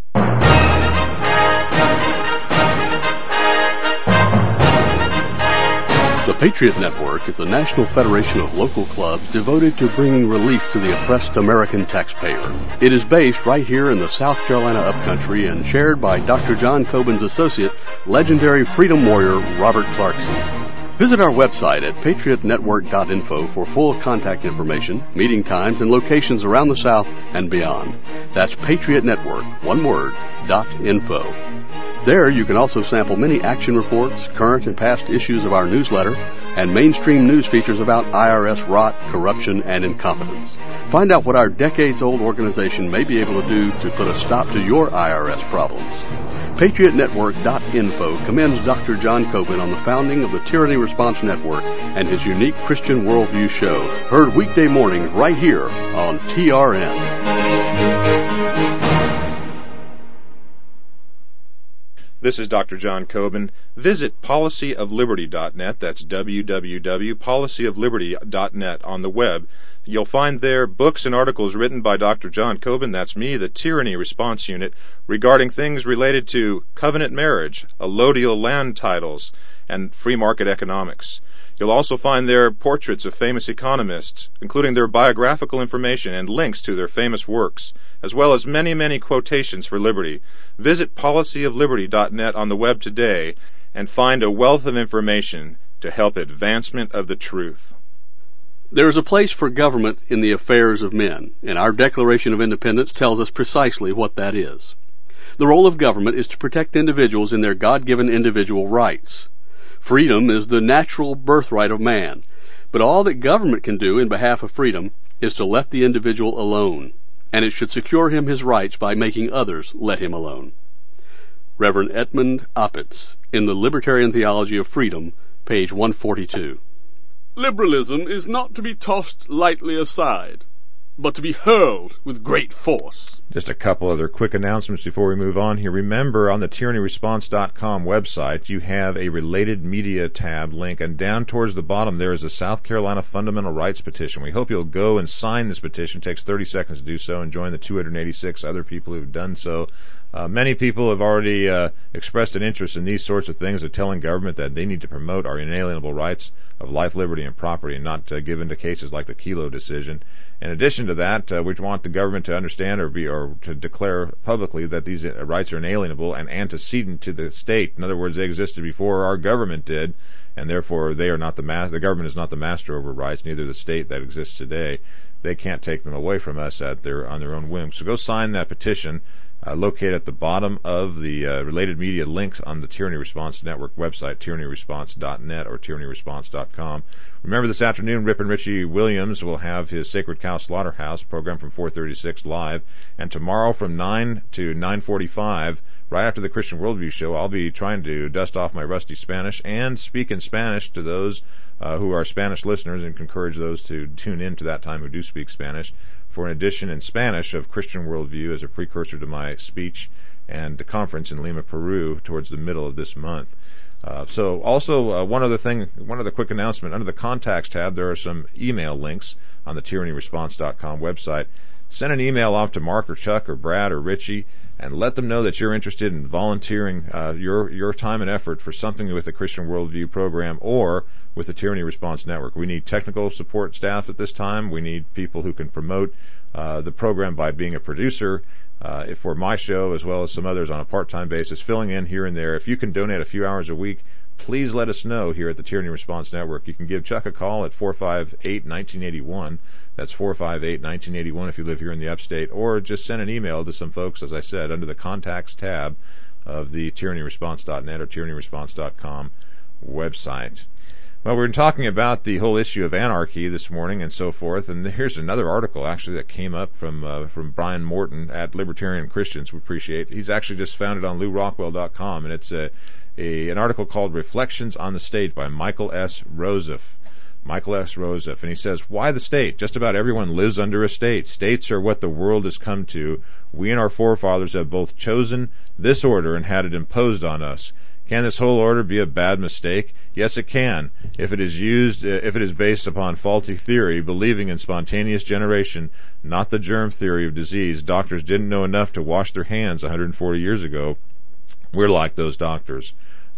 The Patriot Network is a national federation of local clubs devoted to bringing relief to the oppressed American taxpayer. It is based right here in the South Carolina upcountry and chaired by Dr. John Coben's associate, legendary freedom warrior Robert Clarkson. Visit our website at patriotnetwork.info for full contact information, meeting times, and locations around the South and beyond. That's Patriot Network, one word, .info. There you can also sample many action reports, current and past issues of our newsletter, and mainstream news features about IRS rot, corruption, and incompetence. Find out what our decades-old organization may be able to do to put a stop to your IRS problems. PatriotNetwork.info commends Dr. John Coben on the founding of the Tyranny Response Network and his unique Christian Worldview show, heard weekday mornings right here on TRN. This is Dr. John Coben. Visit policyofliberty.net. That's www.policyofliberty.net on the web You'll find there books and articles written by Dr. John Coben, that's me, the Tyranny Response Unit, regarding things related to covenant marriage, allodial land titles, and free market economics. You'll also find there portraits of famous economists, including their biographical information and links to their famous works, as well as many, many quotations for liberty. Visit policyofliberty.net on the web today and find a wealth of information to help advancement of the truth. There is a place for government in the affairs of men, and our Declaration of Independence tells us precisely what that is. The role of government is to protect individuals in their God-given individual rights. Freedom is the natural birthright of man, but all that government can do in behalf of freedom is to let the individual alone, and it should secure him his rights by making others let him alone. Reverend Edmund Opitz, in The Libertarian Theology of Freedom, page 142. Liberalism is not to be tossed lightly aside, but to be hurled with great force. Just a couple other quick announcements before we move on here. Remember, on the tyrannyresponse.com website, you have a related media tab link, and down towards the bottom there is a South Carolina Fundamental Rights petition. We hope you'll go and sign this petition. It takes 30 seconds to do so, and join the 286 other people who have done so. Many people have already expressed an interest in these sorts of things, of telling government that they need to promote our inalienable rights of life, liberty, and property, and not give in to cases like the Kelo decision. In addition to that, we want the government to understand or to declare publicly that these rights are inalienable and antecedent to the state. In other words, they existed before our government did, and therefore they are not the government is not the master over rights, neither the state that exists today. They can't take them away from us on their own whim. So go sign that petition. Located at the bottom of the related media links on the Tyranny Response Network website, tyrannyresponse.net or tyrannyresponse.com. Remember, this afternoon, Rip and Richie Williams will have his Sacred Cow Slaughterhouse program from 4:36 live, and tomorrow from 9 to 9:45, right after the Christian Worldview show, I'll be trying to dust off my rusty Spanish and speak in Spanish to those who are Spanish listeners, and encourage those to tune in to that time who do speak Spanish, for an edition in Spanish of Christian Worldview as a precursor to my speech and the conference in Lima, Peru, towards the middle of this month. One other quick announcement. Under the Contacts tab, there are some email links on the tyrannyresponse.com website. Send an email off to Mark or Chuck or Brad or Richie, and let them know that you're interested in volunteering your time and effort for something with the Christian Worldview program or with the Tyranny Response Network. We need technical support staff at this time. We need people who can promote the program by being a producer for my show, as well as some others on a part-time basis, filling in here and there. If you can donate a few hours a week, please let us know here at the Tyranny Response Network. You can give Chuck a call at 458-1981. That's 458-1981 if you live here in the upstate, or just send an email to some folks, as I said, under the Contacts tab of the tyrannyresponse.net or tyrannyresponse.com website. Well, we're talking about the whole issue of anarchy this morning and so forth, and here's another article actually that came up from Brian Morton at Libertarian Christians. We appreciate. He's actually just found it on LouRockwell.com, and it's an article called "Reflections on the State" by Michael S. Rosef. Michael S. Rosef, and he says, "Why the state? Just about everyone lives under a state. States are what the world has come to. We and our forefathers have both chosen this order and had it imposed on us. Can this whole order be a bad mistake? Yes, it can. If it is based upon faulty theory, believing in spontaneous generation, not the germ theory of disease. Doctors didn't know enough to wash their hands 140 years ago. We're like those doctors.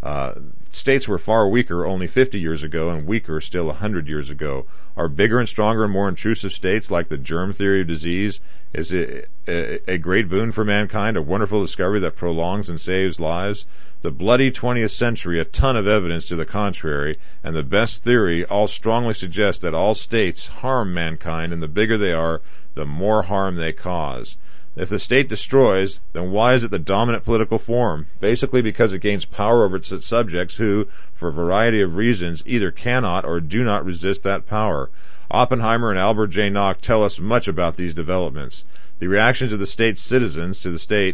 States were far weaker only 50 years ago, and weaker still 100 years ago. Are bigger and stronger and more intrusive states, like the germ theory of disease, is a great boon for mankind, a wonderful discovery that prolongs and saves lives? The bloody 20th century, a ton of evidence to the contrary, and the best theory all strongly suggest that all states harm mankind, and the bigger they are, the more harm they cause. If the state destroys, then why is it the dominant political form? Basically because it gains power over its subjects who, for a variety of reasons, either cannot or do not resist that power. Oppenheimer and Albert J. Nock tell us much about these developments. The reactions of the state's citizens to the state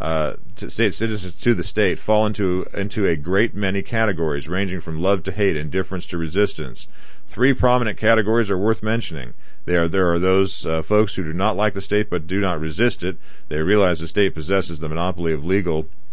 fall into a great many categories, ranging from love to hate, indifference to resistance. Three prominent categories are worth mentioning. There are those folks who do not like the state but do not resist it. They realize the state possesses the monopoly of legal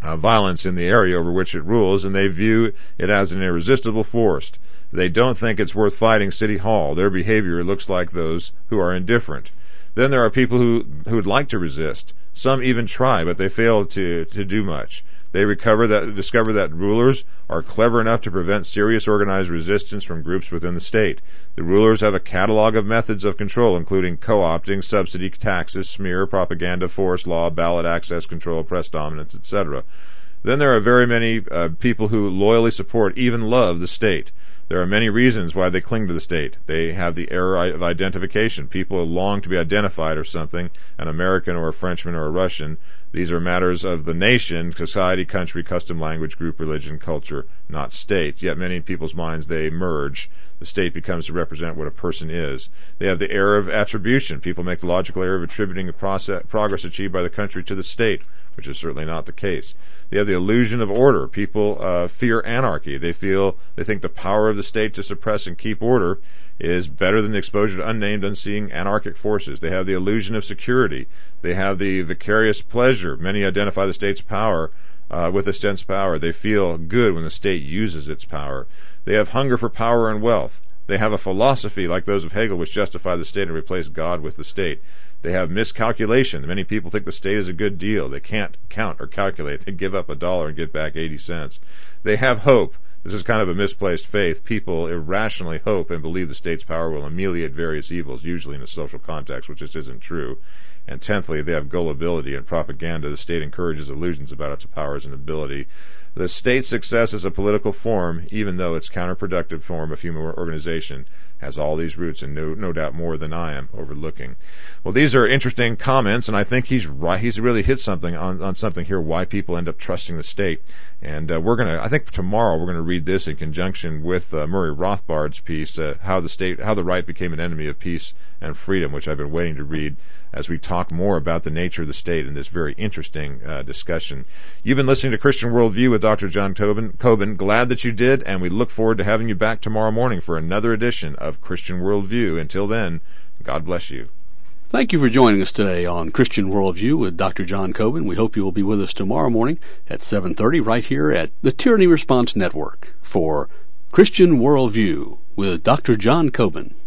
violence in the area over which it rules, and they view it as an irresistible force. They don't think it's worth fighting City Hall. Their behavior looks like those who are indifferent. Then there are people who would like to resist. Some even try, but they fail to do much. They discover that rulers are clever enough to prevent serious organized resistance from groups within the state. The rulers have a catalog of methods of control, including co-opting, subsidy, taxes, smear, propaganda, force, law, ballot access control, press dominance, etc. Then there are very many people who loyally support, even love, the state. There are many reasons why they cling to the state. They have the error of identification. People long to be identified as something, an American or a Frenchman or a Russian. These are matters of the nation, society, country, custom, language, group, religion, culture, not state. Yet many people's minds, they merge. The state becomes to represent what a person is. They have the error of attribution. People make the logical error of attributing the progress achieved by the country to the state, which is certainly not the case. They have the illusion of order. People fear anarchy. They think the power of the state to suppress and keep order is better than the exposure to unnamed, unseeing anarchic forces. They have the illusion of security. They have the vicarious pleasure. Many identify the state's power with the state's power. They feel good when the state uses its power. They have hunger for power and wealth. They have a philosophy like those of Hegel which justify the state and replace God with the state. They have miscalculation. Many people think the state is a good deal. They can't count or calculate. They give up $1 and get back 80 cents. They have hope. This is kind of a misplaced faith. People irrationally hope and believe the state's power will ameliorate various evils, usually in a social context, which just isn't true. And tenthly, they have gullibility and propaganda. The state encourages illusions about its powers and ability. The state's success as a political form, even though its counterproductive form of human organization, has all these roots, and no doubt more than I am overlooking. Well, these are interesting comments, and I think he's right. He's really hit something on something here, why people end up trusting the state. And I think tomorrow we're going to read this in conjunction with Murray Rothbard's piece, how the right became an enemy of peace and freedom, which I've been waiting to read as we talk more about the nature of the state in this very interesting discussion. You've been listening to Christian Worldview with Dr. John Coben. Glad that you did, and we look forward to having you back tomorrow morning for another edition of Christian Worldview. Until then, God bless you. Thank you for joining us today on Christian Worldview with Dr. John Coben. We hope you will be with us tomorrow morning at 7:30 right here at the Tyranny Response Network for Christian Worldview with Dr. John Coben.